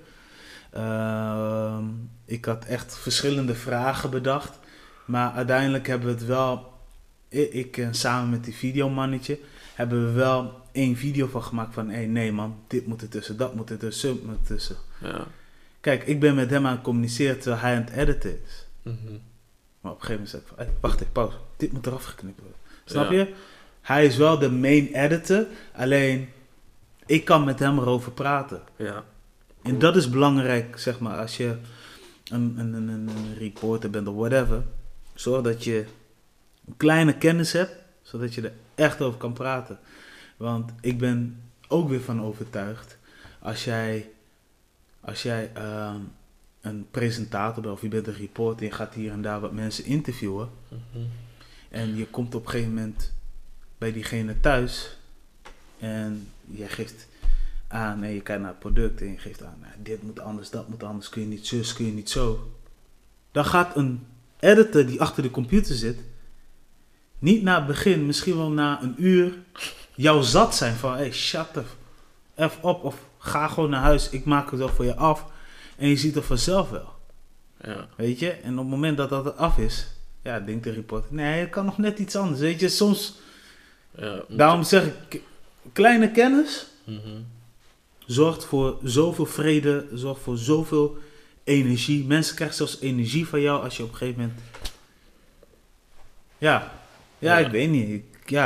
Ik had echt verschillende vragen bedacht. Maar uiteindelijk hebben we het wel... Ik samen met die videomannetje... hebben we wel 1 video van gemaakt van... Hey, nee man, dit moet ertussen, dat moet ertussen, dat moet ertussen. Ja. Kijk, ik ben met hem aan het communiceren terwijl hij aan het editen is. Maar op een gegeven moment zei ik van... Hey, wacht even, pauze. Dit moet eraf geknipt worden. Snap je? Hij is wel de main editor. Alleen, ik kan met hem erover praten. Ja. En dat is belangrijk, zeg maar, als je een reporter bent of whatever. Zorg dat je een kleine kennis hebt, zodat je er echt over kan praten. Want ik ben ook weer van overtuigd, als jij een presentator bent of je bent een reporter en je gaat hier en daar wat mensen interviewen. En je komt op een gegeven moment bij diegene thuis en jij geeft aan, nee, je kijkt naar het product en je geeft aan, nou, dit moet anders, dat moet anders, kun je niet zus, kun je niet zo. Dan gaat een editor die achter de computer zit, niet na het begin, misschien wel na een uur, jou zat zijn van, hey, shut the f op, of ga gewoon naar huis, ik maak het wel voor je af. En je ziet het vanzelf wel. Ja. Weet je? En op het moment dat dat af is, ja, denkt de reporter, nee, het kan nog net iets anders. Weet je, soms, daarom zeg ik, kleine kennis zorgt voor zoveel vrede, zorgt voor zoveel energie. Mensen krijgen zelfs energie van jou als je op een gegeven moment... Ja, ik weet niet.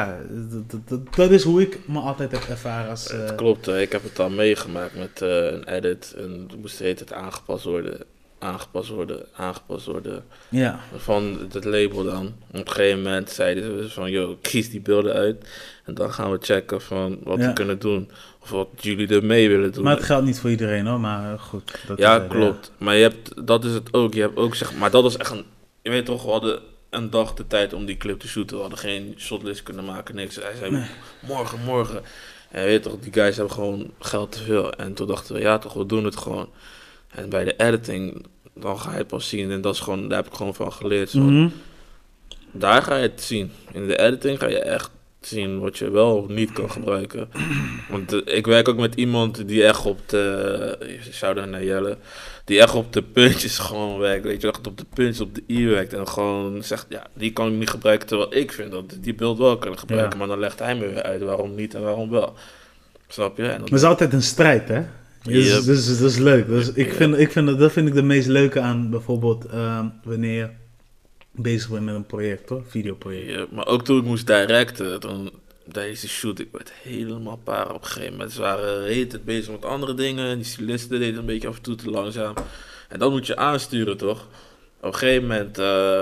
Dat is hoe ik me altijd heb ervaren als... Het klopt, ik heb het al meegemaakt met een edit. En het moest heet het aangepast worden. Ja. Van het label dan. Op een gegeven moment zeiden ze van, yo, kies die beelden uit. En dan gaan we checken van wat we kunnen doen. Of wat jullie ermee willen doen. Maar het geldt niet voor iedereen hoor, maar goed. Dat klopt. Ja. Maar dat is het ook. Je hebt ook zeg maar dat was echt een... Je weet toch, we hadden een dag de tijd om die clip te shooten. We hadden geen shotlist kunnen maken, niks. Hij zei, morgen. En je weet toch, die guys hebben gewoon geld te veel. En toen dachten we, ja toch, we doen het gewoon. En bij de editing, dan ga je het pas zien. En dat is gewoon, daar heb ik gewoon van geleerd. Zo. Daar ga je het zien. In de editing ga je echt zien wat je wel of niet kan gebruiken. Want ik werk ook met iemand die echt op de... Shout-out naar Jelle. Die echt op de puntjes gewoon werkt. Weet je, echt op de puntjes, op de i werkt. En gewoon zegt, ja, die kan ik niet gebruiken. Terwijl ik vind dat die beeld wel kan gebruiken. Ja. Maar dan legt hij me weer uit waarom niet en waarom wel. Snap je? En dat is altijd een strijd, hè? Dus dat is leuk. Dus dat vind ik de meest leuke aan bijvoorbeeld wanneer je bezig bent met een project, hoor, videoproject. Ja, maar ook toen ik moest directen, dan deze shoot, ik werd helemaal paar op een gegeven moment. Ze waren heet bezig met andere dingen, die stylisten deden een beetje af en toe te langzaam. En dan moet je aansturen, toch? Op een gegeven moment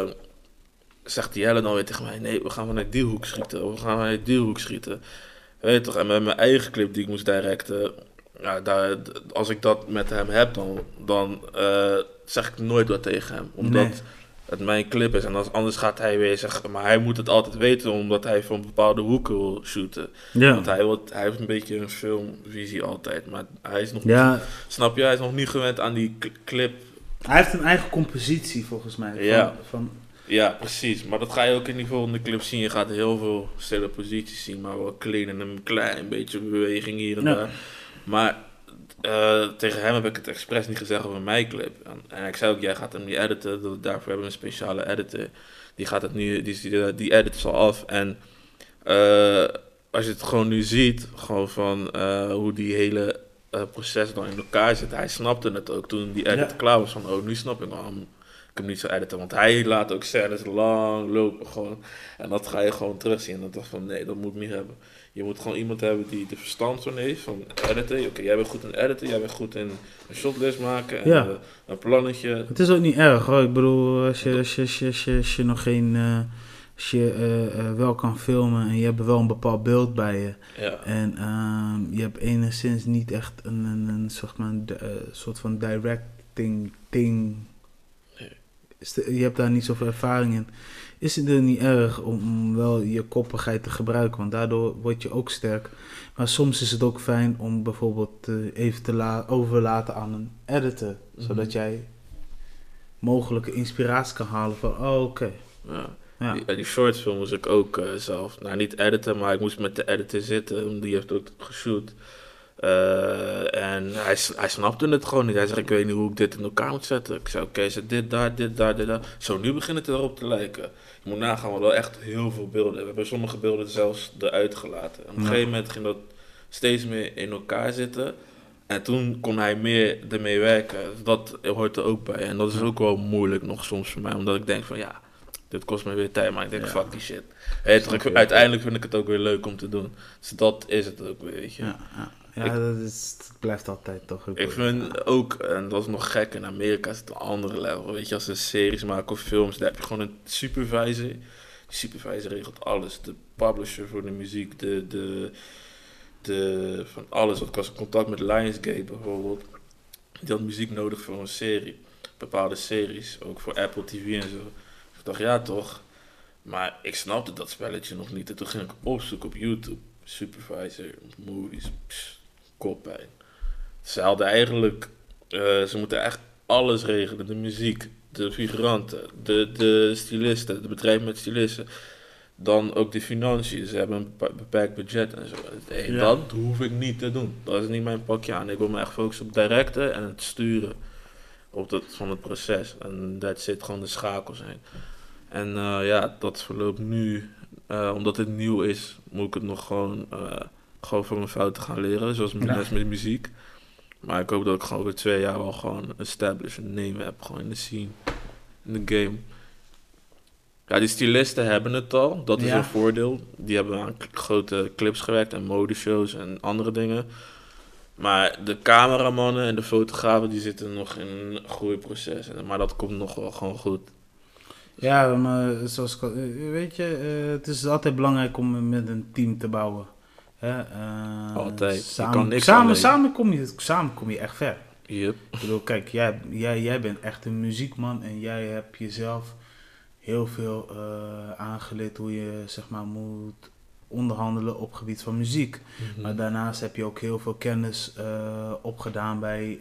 zegt die Helen dan weer tegen mij, nee, we gaan vanuit die hoek schieten. Weet je toch, en met mijn eigen clip die ik moest directen, ja, als ik dat met hem heb, dan zeg ik nooit wat tegen hem. Omdat het mijn clip is. En anders gaat hij weer zeggen, maar hij moet het altijd weten, omdat hij van bepaalde hoeken wil shooten. Ja. Want hij heeft een beetje een filmvisie altijd. Maar hij is nog niet, snap je, hij is nog niet gewend aan die clip. Hij heeft een eigen compositie volgens mij. Ja, precies. Maar dat ga je ook in die volgende clip zien. Je gaat heel veel stille posities zien, maar wel clean en een klein beetje beweging hier en daar. Maar tegen hem heb ik het expres niet gezegd over mijn clip. En ik zei ook, jij gaat hem niet editen. Daarvoor hebben we een speciale editor. Die gaat het nu, die edit is al af. En als je het gewoon nu ziet, gewoon van hoe die hele proces dan in elkaar zit. Hij snapte het ook toen die edit klaar was. Van, nu snap ik waarom ik hem niet zou editen. Want hij laat ook scènes lang lopen gewoon. En dat ga je gewoon terugzien. En dan dacht ik van, nee, dat moet ik niet hebben. Je moet gewoon iemand hebben die er verstand van heeft, van editen. Oké, jij bent goed in editen, jij bent goed in een shotlist maken en een plannetje. Het is ook niet erg hoor. Ik bedoel, als je nog geen... als je wel kan filmen en je hebt wel een bepaald beeld bij je. Ja. En je hebt enigszins niet echt een soort van directing ding. Nee. Je hebt daar niet zoveel ervaring in. Is het er niet erg om wel je koppigheid te gebruiken, want daardoor word je ook sterk. Maar soms is het ook fijn om bijvoorbeeld even te overlaten aan een editor, zodat jij mogelijke inspiratie kan halen van, oké. Ja. Die shortfilm moest ik ook zelf, niet editen, maar ik moest met de editor zitten, die heeft ook geshoot. En hij snapte het gewoon niet. Hij zegt, ik weet niet hoe ik dit in elkaar moet zetten. Ik zei, oké, zet dit daar. Zo, nu begint het erop te lijken. Je moet nagaan, we hadden echt heel veel beelden. We hebben sommige beelden zelfs eruit gelaten. En op een gegeven moment ging dat steeds meer in elkaar zitten. En toen kon hij meer ermee werken. Dat hoort er ook bij. En dat is ook wel moeilijk nog soms voor mij. Omdat ik denk van, dit kost me weer tijd. Maar ik denk, fuck die shit. Uiteindelijk vind ik het ook weer leuk om te doen. Dus dat is het ook weer, weet je. Ja, dat blijft altijd toch. Ik vind ook, en dat is nog gek, in Amerika is het een andere level. Weet je, als ze series maken of films, daar heb je gewoon een supervisor. Die supervisor regelt alles. De publisher voor de muziek, van alles. Ik was in contact met Lionsgate bijvoorbeeld. Die had muziek nodig voor een serie. Bepaalde series, ook voor Apple TV en zo. Ik dacht, ja toch. Maar ik snapte dat spelletje nog niet. En toen ging ik opzoeken op YouTube. Supervisor, movies, koppijn. Ze hadden eigenlijk, ze moeten echt alles regelen. De muziek, de figuranten, de stylisten, het bedrijf met stylisten. Dan ook de financiën. Ze hebben een beperkt budget en zo. Dat hoef ik niet te doen. Dat is niet mijn pakje aan. Ik wil me echt focussen op directen en het sturen van het proces. En dat zit gewoon de schakels zijn. En dat verloopt nu. Omdat het nieuw is, moet ik het nog gewoon van mijn fouten gaan leren. Zoals met de muziek. Maar ik hoop dat ik gewoon over 2 jaar wel gewoon een name heb. Gewoon in de scene, in de game. Ja, die stylisten hebben het al. Dat is een voordeel. Die hebben aan grote clips gewerkt en modeshows en andere dingen. Maar de cameramannen en de fotografen die zitten nog in een groeiproces. Maar dat komt nog wel gewoon goed. Ja, maar zoals weet je, het is altijd belangrijk om met een team te bouwen. Altijd. Samen kom je echt ver. Yep. Ik bedoel, kijk, jij bent echt een muziekman en jij hebt jezelf heel veel aangeleerd hoe je zeg maar moet onderhandelen op gebied van muziek. Mm-hmm. Maar daarnaast heb je ook heel veel kennis opgedaan bij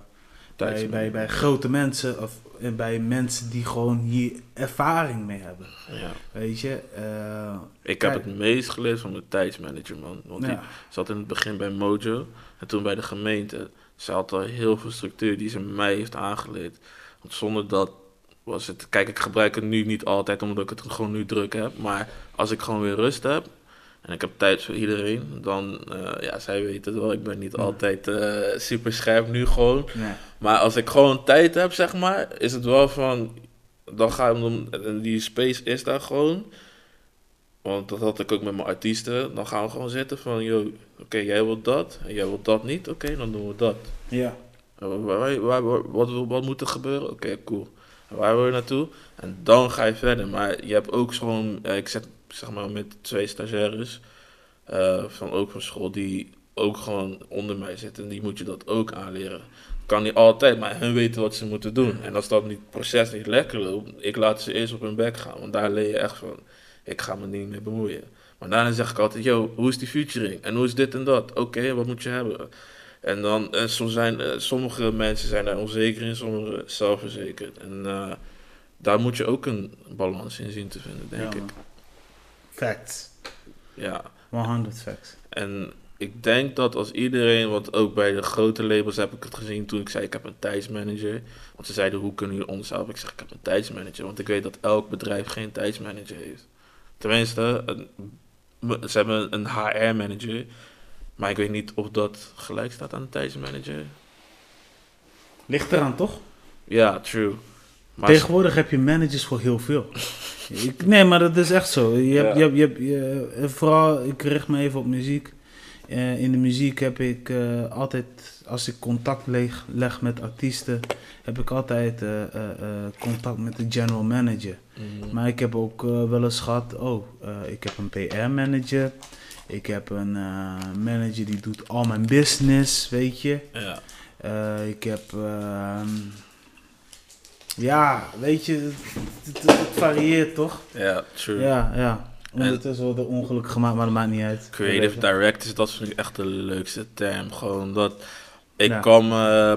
grote mensen of bij mensen die gewoon hier ervaring mee hebben. Ja. Weet je? Ik heb het meest geleerd van mijn tijdsmanager, man. Want die zat in het begin bij Mojo en toen bij de gemeente. Ze had al heel veel structuur die ze mij heeft aangeleerd. Want zonder dat was het... Kijk, ik gebruik het nu niet altijd omdat ik het gewoon nu druk heb. Maar als ik gewoon weer rust heb en ik heb tijd voor iedereen, dan, zij weten het wel. Ik ben niet altijd super scherp nu gewoon. Nee. Maar als ik gewoon tijd heb, zeg maar, is het wel van, dan ga ik, die space is daar gewoon. Want dat had ik ook met mijn artiesten. Dan gaan we gewoon zitten van, oké, jij wilt dat en jij wilt dat niet. Oké, dan doen we dat. Ja. Wat moet er gebeuren? Oké, cool. Waar wil je naartoe? En dan ga je verder. Maar je hebt ook gewoon, ik zet zeg maar met 2 stagiaires van school die ook gewoon onder mij zitten. En die moet je dat ook aanleren. Kan niet altijd, maar hun weten wat ze moeten doen. En als dat proces niet lekker loopt, ik laat ze eerst op hun bek gaan. Want daar leer je echt van, ik ga me niet mee bemoeien. Maar daarna zeg ik altijd, hoe is die featuring? En hoe is dit en dat? Oké, wat moet je hebben? En dan, sommige mensen zijn daar onzeker in, sommige zelfverzekerd. En daar moet je ook een balans in zien te vinden, denk ik. Facts. Ja. 100 facts. En Ik denk dat als iedereen, want ook bij de grote labels heb ik het gezien toen ik zei ik heb een tijdsmanager. Want ze zeiden hoe kunnen jullie ons helpen? Ik zeg ik heb een tijdsmanager, want ik weet dat elk bedrijf geen tijdsmanager heeft. Tenminste, ze hebben een HR-manager, maar ik weet niet of dat gelijk staat aan een tijdsmanager. Ligt eraan, toch? Ja, true. Maar Tegenwoordig heb je managers voor heel veel. Nee, maar dat is echt zo. Vooral, ik richt me even op muziek. In de muziek heb ik altijd, als ik contact leg met artiesten, heb ik altijd contact met de general manager. Maar ik heb ook wel eens gehad, ik heb een PR-manager. Ik heb een manager die doet al mijn business, weet je. Ja. Ik heb... weet je, het varieert toch? Ja, true. Ja. Ondertussen wordt er ongeluk gemaakt, maar dat maakt niet uit. Creative directors, dat vind ik echt de leukste term. Gewoon dat... Ik kwam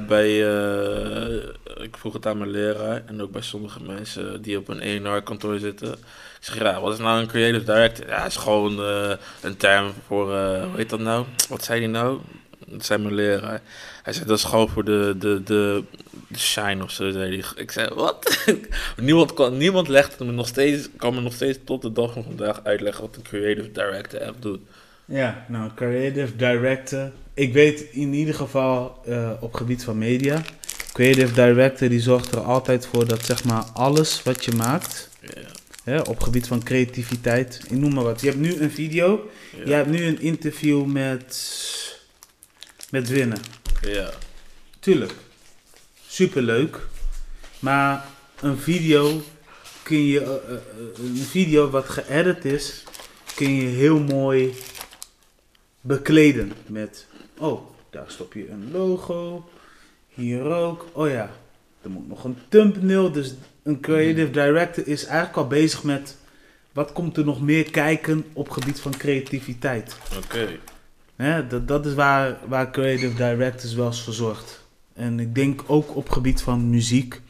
ik vroeg het aan mijn leraar en ook bij sommige mensen die op een A&R-kantoor zitten. Ik zeg, ja, wat is nou een creative director? Ja, het is gewoon een term voor, hoe heet dat nou? Wat zei hij nou? Dat zei mijn leraar. Hij zei, dat is gewoon voor de shine of zo, zei hij. Ik zei, wat? Niemand legde me nog steeds, kan me nog steeds tot de dag van vandaag uitleggen wat een creative director echt doet. Ja, nou, creative director. Ik weet in ieder geval op gebied van media. Creative director die zorgt er altijd voor dat zeg maar alles wat je maakt, op gebied van creativiteit, ik noem maar wat. Je hebt nu een video, je hebt nu een interview met Winnen. Ja. Tuurlijk, superleuk. Maar een video een video wat geëdit is, kun je heel mooi bekleden met, daar stop je een logo, hier ook, er moet nog een thumbnail, dus een creative director is eigenlijk al bezig met, wat komt er nog meer kijken op gebied van creativiteit. Oké. Dat is waar creative directors wel eens voor zorgt. En ik denk ook op gebied van muziek,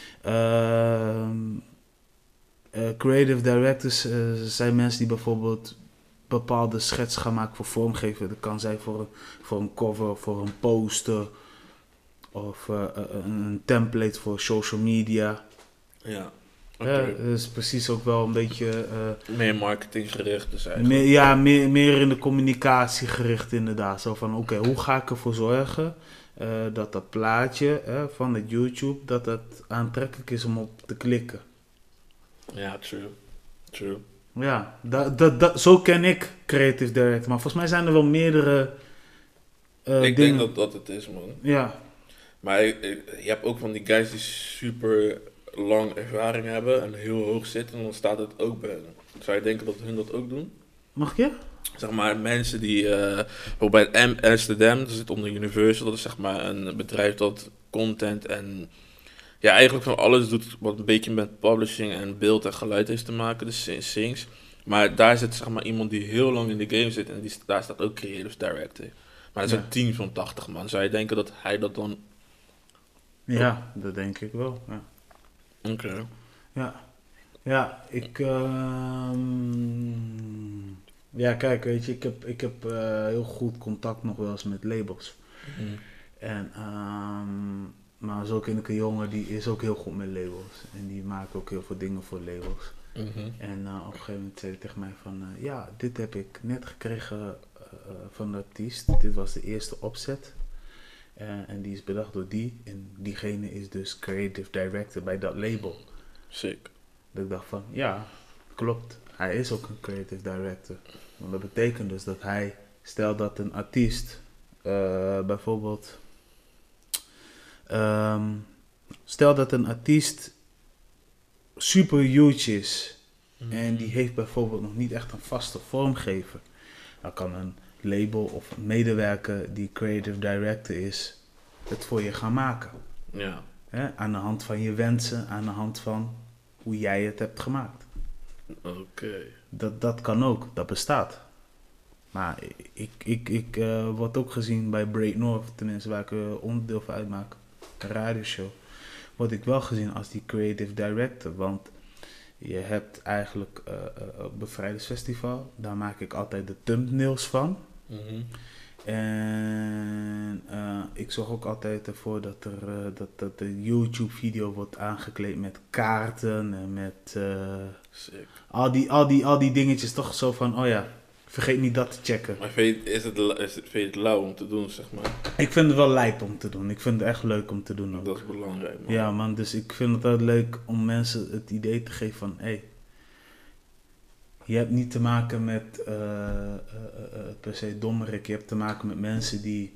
creative directors zijn mensen die bijvoorbeeld bepaalde schets gaan maken voor vormgeven. Dat kan zijn voor een cover, voor een poster of een template voor social media. Ja. Okay. Dat is precies ook wel een beetje... meer marketinggericht dus eigenlijk. Meer in de communicatie gericht inderdaad. Zo van, hoe ga ik ervoor zorgen dat plaatje van het YouTube, dat het aantrekkelijk is om op te klikken. Ja, true. Ja, zo ken ik creative director. Maar volgens mij zijn er wel meerdere ik dingen. denk dat het is, man. Ja. Maar je hebt ook van die guys die super lang ervaring hebben en heel hoog zitten. En dan staat het ook bij hen. Zou je denken dat hun dat ook doen? Mag je? Zeg maar mensen die... bijvoorbeeld bij Amsterdam, dat zit onder Universal. Dat is zeg maar een bedrijf dat content en... Ja, eigenlijk van alles doet wat een beetje met publishing en beeld en geluid heeft te maken, dus Sings. Maar daar zit zeg maar iemand die heel lang in de game zit en daar staat ook creative director. Maar dat is een team van 80 man. Zou je denken dat hij dat dan... Ja, dat denk ik wel. Ja. Oké. Ja, ja, kijk, weet je, ik heb heel goed contact nog wel eens met labels. Mm. En... maar zo ken ik een jongen die is ook heel goed met labels. En die maakt ook heel veel dingen voor labels. Mm-hmm. En op een gegeven moment zei hij tegen mij van... dit heb ik net gekregen van de artiest. Dit was de eerste opzet. En die is bedacht door die. En diegene is dus creative director bij dat label. Sick. Dat ik dacht van, ja, klopt. Hij is ook een creative director. Want dat betekent dus dat hij... Stel dat een artiest bijvoorbeeld... stel dat een artiest super huge is en die heeft bijvoorbeeld nog niet echt een vaste vormgever. Dan kan een label of een medewerker die creative director is het voor je gaan maken. Ja. Aan de hand van je wensen, aan de hand van hoe jij het hebt gemaakt. Oké. Dat kan ook, dat bestaat. Maar ik word ook gezien bij Break North, tenminste waar ik onderdeel van uitmaak. Radioshow, word ik wel gezien als die creative director, want je hebt eigenlijk Bevrijdersfestival, daar maak ik altijd de thumbnails van. Mm-hmm. En ik zorg ook altijd ervoor dat dat de YouTube-video wordt aangekleed met kaarten en met Sick. al die dingetjes. Toch zo van, oh ja, vergeet niet dat te checken. Maar vind je het lauw om te doen, zeg maar? Ik vind het wel lijp om te doen. Ik vind het echt leuk om te doen ook. Dat is belangrijk, man. Ja man, dus ik vind het ook leuk om mensen het idee te geven van, hey, je hebt niet te maken met per se dommerik. Je hebt te maken met mensen die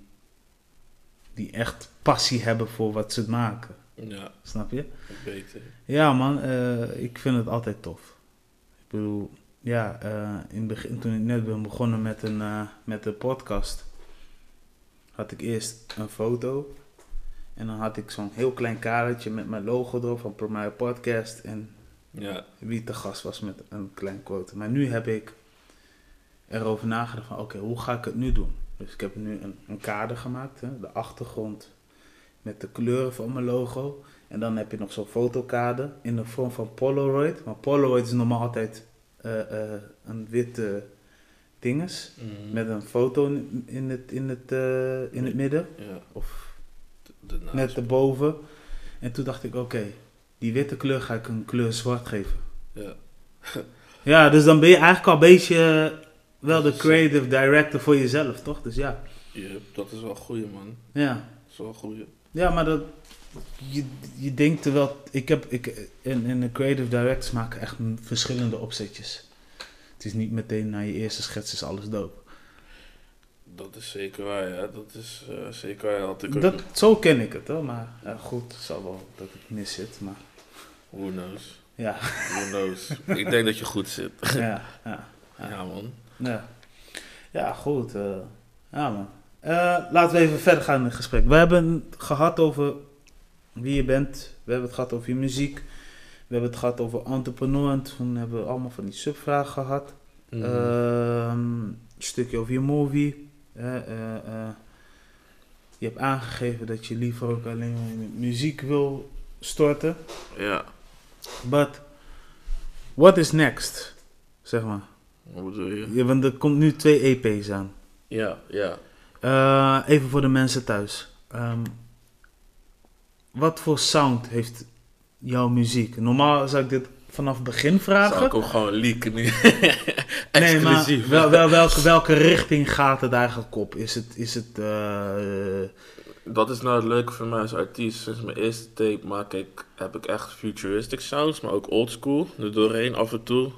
echt passie hebben voor wat ze maken. Ja, Snap je? beter. Ja man, ik vind het altijd tof. Ik bedoel, ja, in het begin, toen ik net ben begonnen met de podcast, had ik eerst een foto. En dan had ik zo'n heel klein kadertje met mijn logo erop van Promare Podcast. En Ja, wie te gast was met een klein quote. Maar nu heb ik erover nagedacht van, oké, hoe ga ik het nu doen? Dus ik heb nu een kader gemaakt, hè, de achtergrond met de kleuren van mijn logo. En dan heb je nog zo'n fotokader in de vorm van Polaroid. Maar Polaroid is normaal altijd een witte dinges met een foto in het midden ja. of Daarnaast. net erboven. En toen dacht ik, oké, die witte kleur ga ik een kleur zwart geven. Ja. Ja, dus dan ben je eigenlijk al een beetje wel de creative director voor jezelf, toch? Dus ja. Dat is wel een goeie, man. Ja, Dat is wel een goeie. ja maar je denkt er wel... In de creative directors maken echt verschillende opzetjes. Het is niet meteen na je eerste schets is alles dope. Dat is zeker waar, ja. Dat is zeker waar. Had ik ook Zo ken ik het, hoor. Maar goed, het zal wel dat ik mis zit, maar... Who knows? Ja. Who knows? Ik denk dat je goed zit. Ja. Ja, man. Ja, ja goed. Ja, man. Laten we even verder gaan in het gesprek. We hebben het gehad over wie je bent. We hebben het gehad over je muziek. We hebben het gehad over entrepreneur. En toen hebben we allemaal van die subvragen gehad. Een stukje over je movie. Je hebt aangegeven dat je liever ook alleen maar in muziek wil storten. Ja. But, what is next? Zeg maar. Wat bedoel je? Ja, want er komt nu 2 EP's aan. Ja, ja. Even voor de mensen thuis. Wat voor sound heeft jouw muziek? Normaal zou ik dit vanaf het begin vragen. Zou ik ook gewoon leaken nu? Nee, maar Exclusief. welke richting gaat het eigenlijk op? Is het Dat is nou het leuke voor mij als artiest. Sinds mijn eerste tape heb ik echt futuristic sounds, maar ook oldschool. Er doorheen af en toe.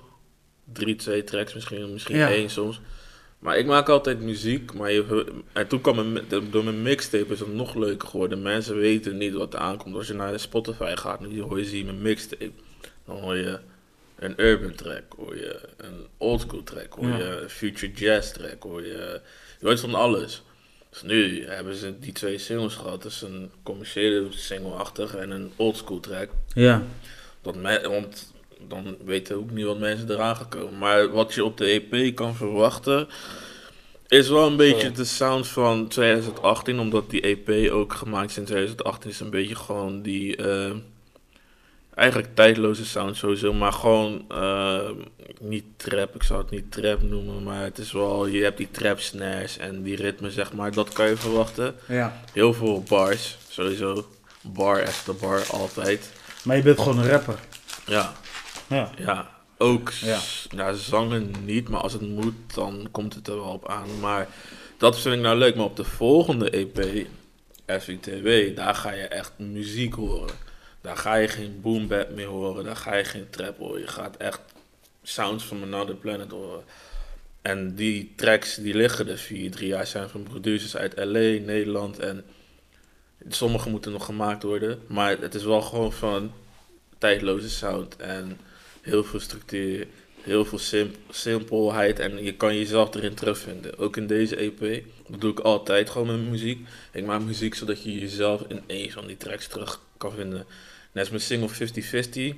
3-2 tracks misschien Ja. 1 soms. Maar ik maak altijd muziek. En toen kwam door mijn mixtape is het nog leuker geworden. Mensen weten niet wat er aankomt. Als je naar Spotify gaat, nu zie je mijn mixtape. Dan hoor je een urban track, hoor je een oldschool track, hoor je een future jazz track, je hoort van alles. Dus nu hebben ze die 2 singles gehad. Dus een commerciële single-achtig en een oldschool track. Ja. Want dan weten ook niet wat mensen eraan gaan komen. Maar wat je op de EP kan verwachten, is wel een beetje de sound van 2018. Omdat die EP ook gemaakt is in 2018 is een beetje gewoon die... eigenlijk tijdloze sound sowieso, maar gewoon niet trap, ik zou het niet trap noemen, maar het is wel, je hebt die trap snares en die ritme zeg maar, dat kan je verwachten. Ja. Heel veel bars, sowieso, bar after bar, altijd. Maar je bent gewoon een rapper. Ja, Ja. ja, ook Ja. zangen niet, maar als het moet, dan komt het er wel op aan. Maar dat vind ik nou leuk, maar op de volgende EP, FITW, daar ga je echt muziek horen. Daar ga je geen boom bap meer horen, daar ga je geen trap horen. Je gaat echt sounds from another planet horen. En die tracks die liggen er 4-3 jaar zijn van producers uit LA, Nederland. En sommige moeten nog gemaakt worden. Maar het is wel gewoon van tijdloze sound en heel veel structuur, heel veel simpelheid. En je kan jezelf erin terugvinden. Ook in deze EP. Dat doe ik altijd gewoon met muziek. Ik maak muziek zodat je jezelf in één van die tracks terug kan vinden. Net als mijn single 5050.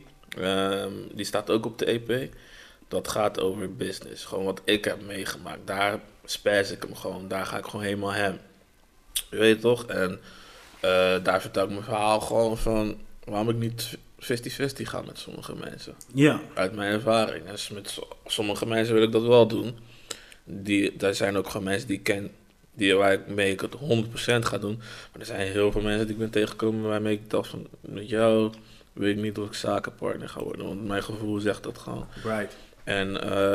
Die staat ook op de EP. Dat gaat over business. Gewoon wat ik heb meegemaakt. Daar spaz ik hem gewoon. Daar ga ik gewoon helemaal hem. Je weet toch? En daar vertel ik mijn verhaal gewoon van waarom ik niet 50-50 ga met sommige mensen. Ja. Uit mijn ervaring. Dus met sommige mensen wil ik dat wel doen. Daar zijn ook gewoon mensen die ik ken waarmee ik het 100% ga doen. Maar er zijn heel veel mensen die ik ben tegengekomen waarmee ik dacht van, met jou weet ik niet of ik zakenpartner ga worden. Want mijn gevoel zegt dat gewoon. Right. En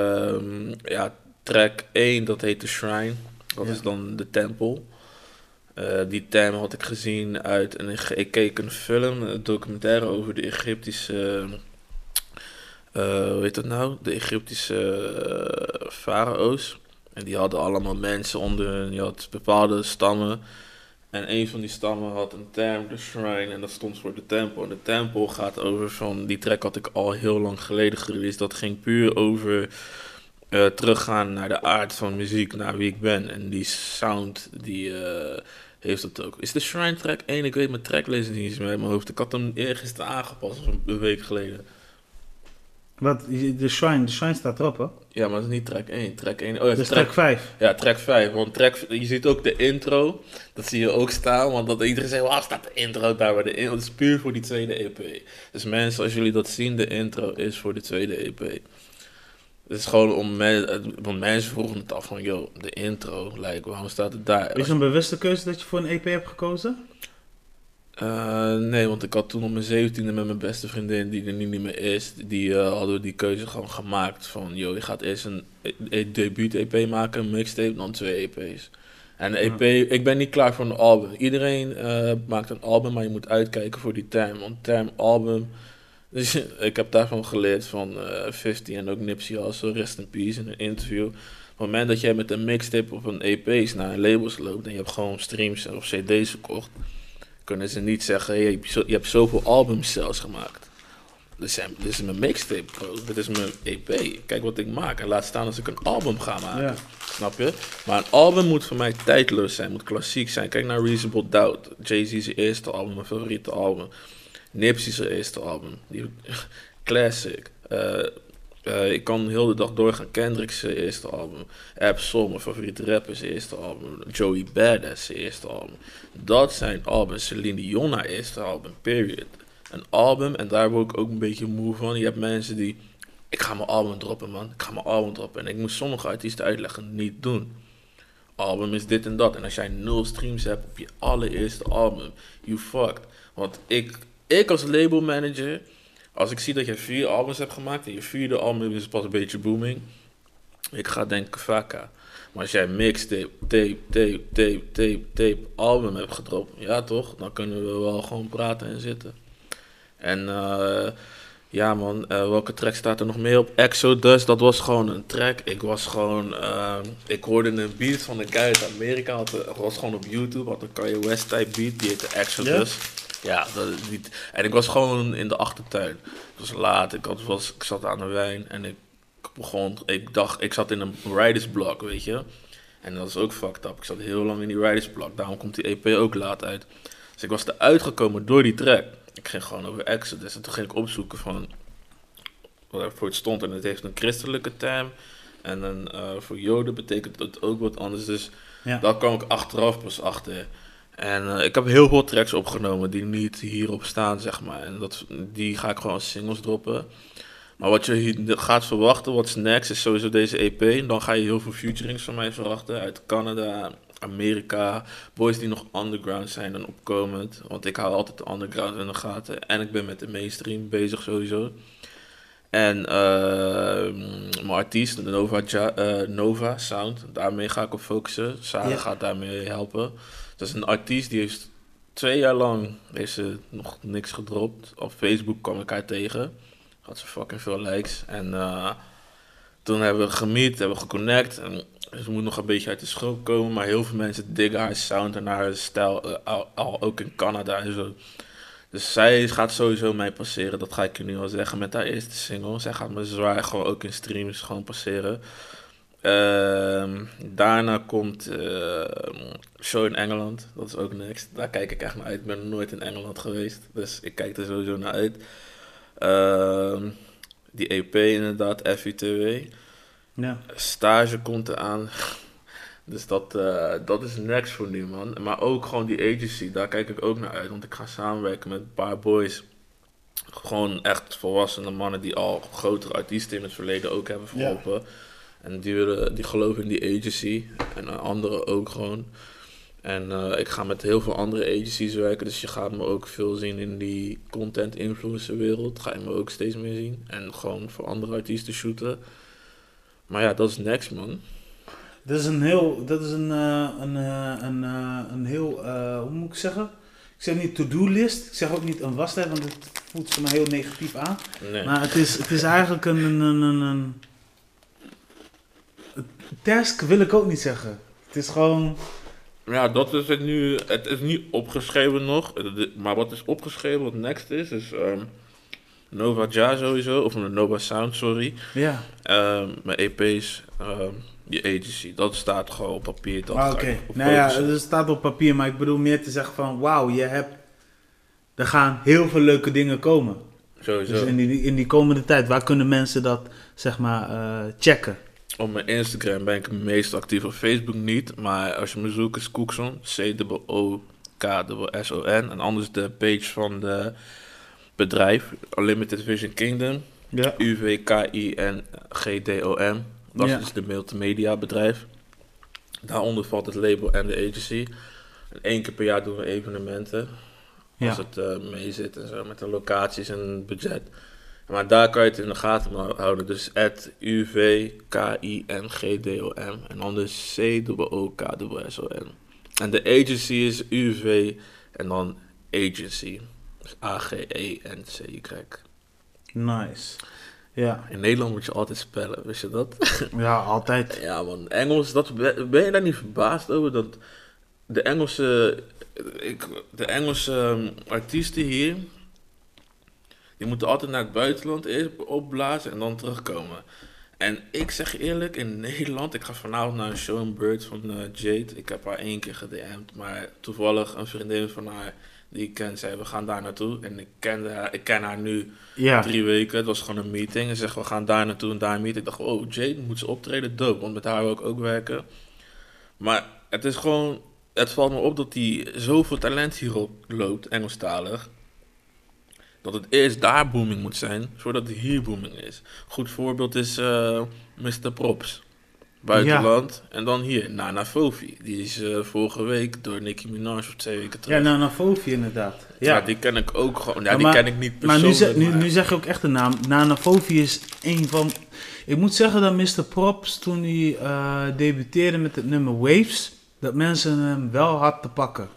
track 1, dat heet The Shrine. Dat is dan de tempel. Die term had ik gezien uit ik keek een film, een documentaire over de Egyptische, hoe heet dat nou? De Egyptische farao's. En die hadden allemaal mensen onder hun, je had bepaalde stammen. En een van die stammen had een term, de shrine, en dat stond voor de tempel. En de tempel gaat over van, die track had ik al heel lang geleden gereleased. Dat ging puur over teruggaan naar de aard van muziek, naar wie ik ben. En die sound, die heeft dat ook. Is de Shrine track 1? Ik weet mijn tracklist niet eens meer in mijn hoofd. Ik had hem eergisteren aangepast, een week geleden. Wat? De Shrine staat erop, hè? Ja, maar dat is niet track 1. Track 1. Oh, ja, dus track 5. Ja, track 5. Want je ziet ook de intro. Dat zie je ook staan. Want dat iedereen zegt, waar staat de intro daar? Dat is puur voor die tweede EP. Dus mensen, als jullie dat zien, de intro is voor de tweede EP. Het is gewoon want mensen vroegen het af van, yo, de intro, waarom staat het daar? Is het een bewuste keuze dat je voor een EP hebt gekozen? Nee, want ik had toen op mijn 17e met mijn beste vriendin, die er nu niet meer is, hadden we die keuze gewoon gemaakt van, yo, je gaat eerst een debuut-EP maken, een mixtape, dan 2 EP's. En de EP, ik ben niet klaar voor een album. Iedereen maakt een album, maar je moet uitkijken voor die term. Want term album, dus ik heb daarvan geleerd van 50 en ook Nipsey Hussle, rest in peace, in een interview. Op het moment dat jij met een mixtape of een EP's naar een labels loopt en je hebt gewoon streams of cd's verkocht, kunnen ze niet zeggen, hey, je hebt zoveel albums zelfs gemaakt. Dit is mijn mixtape, bro. Dit is mijn EP. Kijk wat ik maak. En laat staan als ik een album ga maken. Ja. Snap je? Maar een album moet voor mij tijdloos zijn. Moet klassiek zijn. Kijk naar Reasonable Doubt. Jay-Z's eerste album. Mijn favoriete album. Nipsey's eerste album. Classic. Ik kan heel de dag doorgaan. Kendrick's eerste album. Ab-Soul, mijn favoriete rapper, zijn eerste album. Joey Badass, zijn eerste album. Dat zijn albums. Celine Dion, haar eerste album. Period. Een album, en daar word ik ook een beetje moe van. Je hebt mensen die, ik ga mijn album droppen, man. Ik ga mijn album droppen. En ik moest sommige artiesten uitleggen, niet doen. Album is dit en dat. En als jij 0 streams hebt op je allereerste album, you fucked. Want ik als labelmanager, als ik zie dat je 4 albums hebt gemaakt en je 4e album is pas een beetje booming, ik ga denken vaka. Maar als jij mixtape, tape, album hebt gedropt, ja toch, dan kunnen we wel gewoon praten en zitten. En ja man, welke track staat er nog meer op? Exodus, dat was gewoon een track. Ik hoorde een beat van een guy uit Amerika, was gewoon op YouTube, had een Kanye West type beat, die heette Exodus. Ja, en ik was gewoon in de achtertuin. Het was laat, ik zat aan de wijn en ik zat in een writer's block, weet je. En dat is ook fucked up. Ik zat heel lang in die writer's block, daarom komt die EP ook laat uit. Dus ik was eruit gekomen door die track. Ik ging gewoon over Exodus en toen ging ik opzoeken van wat er voor het stond. En het heeft een christelijke term. En voor Joden betekent het ook wat anders. Dus daar kwam ik achteraf pas achter. En ik heb heel veel tracks opgenomen die niet hierop staan, zeg maar. En die ga ik gewoon als singles droppen. Maar wat je hier gaat verwachten, what's next, is sowieso deze EP. En dan ga je heel veel featurings van mij verwachten uit Canada, Amerika, boys die nog underground zijn en opkomend. Want ik hou altijd de underground in de gaten. En ik ben met de mainstream bezig sowieso. En mijn artiest, Nova Sound, daarmee ga ik op focussen. Sarah gaat daarmee helpen. Dat is een artiest die heeft 2 jaar lang nog niks gedropt. Op Facebook kwam ik haar tegen. Had ze fucking veel likes. En toen hebben we gemeet, hebben we geconnect. En ze moet nog een beetje uit de schulp komen. Maar heel veel mensen diggen haar sound en haar stijl. Al ook in Canada en zo. Dus zij gaat sowieso mij passeren. Dat ga ik je nu al zeggen met haar eerste single. Zij gaat me zwaar gewoon ook in streams gewoon passeren. Daarna komt show in Engeland. Dat is ook next. Daar kijk ik echt naar uit. Ik ben nooit in Engeland geweest. Dus ik kijk er sowieso naar uit. Die EP inderdaad, FITW. Ja. Stage komt eraan. Dus dat is next voor nu, man. Maar ook gewoon die agency, daar kijk ik ook naar uit. Want ik ga samenwerken met een paar boys. Gewoon echt volwassene mannen die al grotere artiesten in het verleden ook hebben verholpen. Ja. En die geloven in die agency. En anderen ook gewoon. En ik ga met heel veel andere agencies werken. Dus je gaat me ook veel zien in die content influencer wereld. Ga je me ook steeds meer zien. En gewoon voor andere artiesten shooten. Maar ja, dat is next, man. Dat is een heel, hoe moet ik zeggen? Ik zeg niet to-do-list. Ik zeg ook niet een waslijst, want het voelt voor mij heel negatief aan. Nee. Maar het is eigenlijk een task wil ik ook niet zeggen. Het is gewoon... Ja, dat is het nu. Het is niet opgeschreven nog. Maar wat is opgeschreven, wat next is Nova Ja sowieso. Of Nova Sound, sorry. Ja. Mijn EP's, die agency. Dat staat gewoon op papier. Oké. Nou ja, het staat op papier, maar ik bedoel meer te zeggen van... Wauw, er gaan heel veel leuke dingen komen. Sowieso. Dus in die komende tijd, waar kunnen mensen dat, zeg maar, checken? Op mijn Instagram ben ik het meest actief, op Facebook niet. Maar als je me zoekt is Cookson, COOKSON. En anders de page van de bedrijf, Unlimited Vision Kingdom. Ja. UVKINGDOM. Dat is dus de multimedia bedrijf. Daaronder valt het label en de agency. En 1 keer per jaar doen we evenementen. Als het mee zit en zo, met de locaties en het budget. Maar daar kan je het in de gaten houden. Dus UVKINGDOM. En dan dus COOKSON. En de agency is UV en dan agency. Dus AGENCY. Nice. Ja. In Nederland moet je altijd spellen, wist je dat? Ja, altijd. Ja man, Engels, ben je daar niet verbaasd over? Dat de Engelse artiesten hier... Die moeten altijd naar het buitenland eerst opblazen en dan terugkomen. En ik zeg je eerlijk, in Nederland... Ik ga vanavond naar een show in Bird van Jade. Ik heb haar 1 keer gedM'd. Maar toevallig een vriendin van haar die ik ken, zei we gaan daar naartoe. En ik ken haar nu 3 weken. Het was gewoon een meeting. En ze zegt we gaan daar naartoe en daar meeten. Ik dacht, oh Jade, moet ze optreden? Dope, want met haar wil ik ook werken. Maar het is gewoon... Het valt me op dat die zoveel talent hier loopt, Engelstalig... Dat het eerst daar booming moet zijn, voordat het hier booming is. Goed voorbeeld is Mr. Props. Buitenland. Ja. En dan hier, Nana Fofi. Die is vorige week door Nicki Minaj of 2 weken terug. Ja, Nana Fofi inderdaad. Ja, die ken ik ook gewoon. Ja, die ken ik niet persoonlijk. Maar nu zeg je ook echt de naam. Nana Fofi is een van... Ik moet zeggen dat Mr. Props, toen hij debuteerde met het nummer Waves... dat mensen hem wel had te pakken.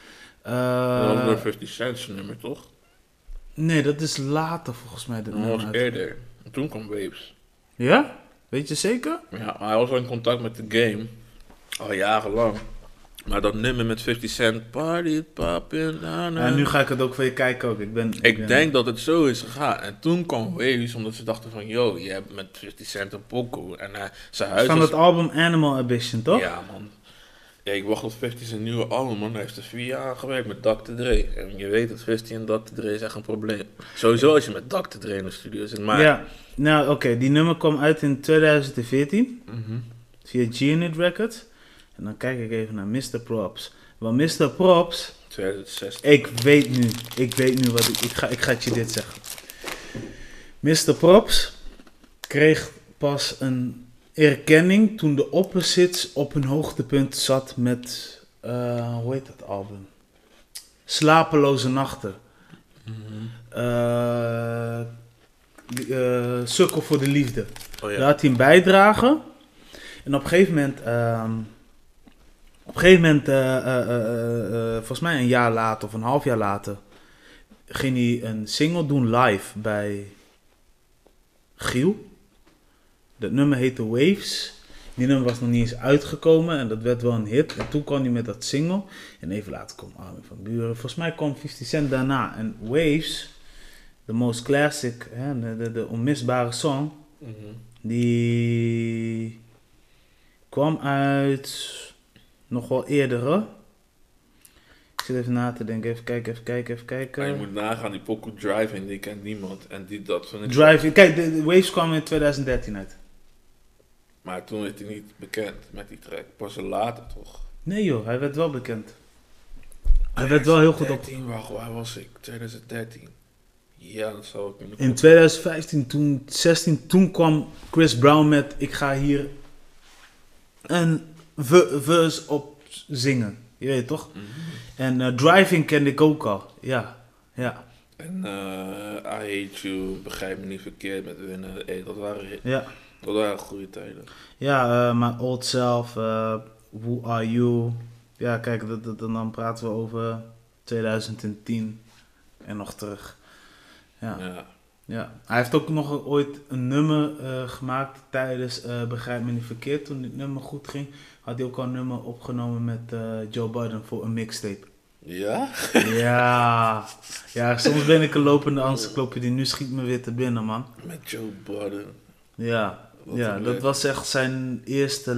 Dat was door 50 Cent's nummer, toch? Nee, dat is later volgens mij. Dat was eerder. Toen kwam Waves. Ja? Weet je zeker? Ja, hij was al in contact met de game. Al jarenlang. Maar dat nummer met 50 Cent, party poppin'. Ja, nu ga ik het ook voor je kijken ook. Ik denk dat het zo is gegaan. En toen kwam Waves, omdat ze dachten van... Yo, je hebt met 50 Cent een pokoe. En zijn huis van het album Animal Ambition, toch? Ja, man. Ja, ik wacht op 50 zijn nieuwe album, man. Hij heeft er 4 jaar gewerkt met Dr. Dre. En je weet dat 50 en Dr. Dre is echt een probleem. Sowieso als je met Dr. Dre in de studio zit. Maar... Ja, nou oké. Die nummer kwam uit in 2014. Via G-Unit Records. En dan kijk ik even naar Mr. Props. Want Mr. Props... 2016. Ik weet nu wat ik ga je dit zeggen. Mr. Props kreeg pas een... erkenning toen de Opposites op hun hoogtepunt zat met, hoe heet dat album? Slapeloze Nachten. Sukkel voor de Liefde. Oh, ja. Daar had hij een bijdrage. En op een gegeven moment, volgens mij een jaar later of een half jaar later, ging hij een single doen live bij Giel. Dat nummer heette Waves. Die nummer was nog niet eens uitgekomen en dat werd wel een hit. En toen kwam hij met dat single. En even later kwam Armin van Buuren. Volgens mij kwam 50 Cent daarna. En Waves, de most classic, de onmisbare song, die kwam uit nog wel eerdere. Ik zit even na te denken. Even kijken. En je moet nagaan, die pokoe Driving, die kent niemand. En dat van Driving, kijk, de Waves kwam in 2013 uit. Maar toen werd hij niet bekend met die track. Pas later toch? Nee joh, hij werd wel bekend. Hij werd wel heel goed op. Waar was ik? 2013. Ja, dat zou ik In 2015, 16, kwam Chris Brown met ik ga hier een verse op zingen. Je weet toch? Mm-hmm. En Driving kende ik ook al. Ja. En I Hate You, begrijp me niet verkeerd met winnen. Hey, dat waren goede tijden. Ja, My Old Self, Who Are You. Ja, kijk, dan praten we over 2010 en nog terug. Ja. Hij heeft ook nog ooit een nummer gemaakt tijdens Begrijp me niet verkeerd. Toen dit nummer goed ging, had hij ook al een nummer opgenomen met Joe Budden voor een mixtape. Ja? Ja, soms ben ik een lopende encyclopedie. Nu schiet me weer te binnen, man. Met Joe Budden. Ja, dat was echt zijn eerste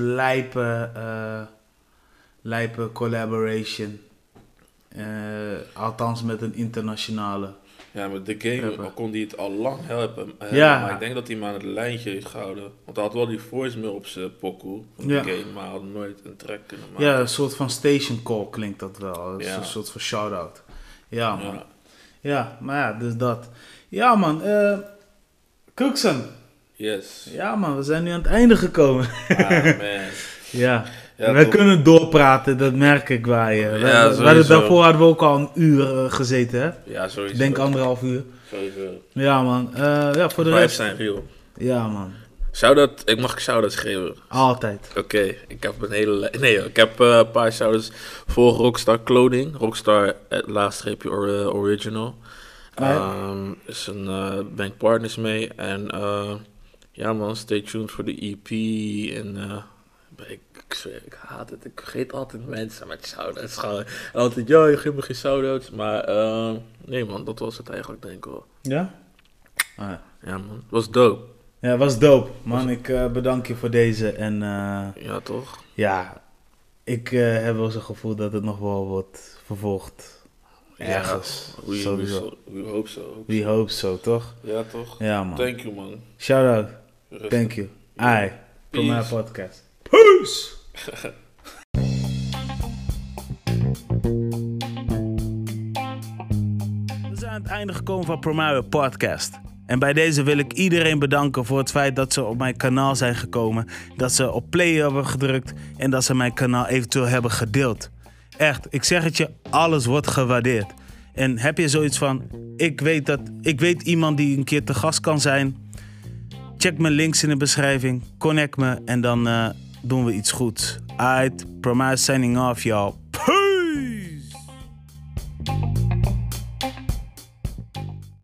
lijpe collaboration. Althans met een internationale. Ja, met The Game kon hij het al lang helpen. Maar ik denk dat hij hem aan het lijntje heeft gehouden. Want hij had wel die voicemail op zijn pokoe van The Game, maar hij had nooit een track kunnen maken. Ja, een soort van station call klinkt dat wel. Een soort van shout-out. Ja, man. Ja, maar ja, dus dat. Ja, man. Cookson. Yes. Ja, man, we zijn nu aan het einde gekomen. Man. Ja, we kunnen doorpraten, dat merk ik bij je. Daarvoor hadden we ook al een uur gezeten, hè? Ja, sowieso. Ik denk 1,5 uur. Sowieso. Ja, man. Voor de rest... zijn real. Ja, man. Mag ik shout-outs geven? Altijd. Oké, ik heb een hele... ik heb een paar shout-outs voor Rockstar Clothing. Rockstar _original. Ben ik partners mee. En ja man, stay tuned voor de EP. En ik zweer, ik haat het. Ik vergeet altijd mensen met shout-outs. Altijd, je geeft me geen shout-outs. Maar nee man, dat was het eigenlijk denk ik wel. Ja? Ja man, het was dope. Ja, het was dope. Man, ik bedank je voor deze. En ja, toch? Ja, ik heb wel zo'n gevoel dat het nog wel wordt vervolgd. Ergens. We hope so. We hope so, toch? Ja, toch? Ja, man. Thank you, man. Shout out. Rustig. Thank you. Ai. Voor mijn Peace. podcast. Peace! We zijn aan het einde gekomen van Promario Podcast. En bij deze wil ik iedereen bedanken voor het feit dat ze op mijn kanaal zijn gekomen. Dat ze op play hebben gedrukt en dat ze mijn kanaal eventueel hebben gedeeld. Echt, ik zeg het je, alles wordt gewaardeerd. En heb je zoiets van, ik weet iemand die een keer te gast kan zijn. Check mijn links in de beschrijving, connect me en dan doen we iets goeds. Alright, Promario signing off, y'all.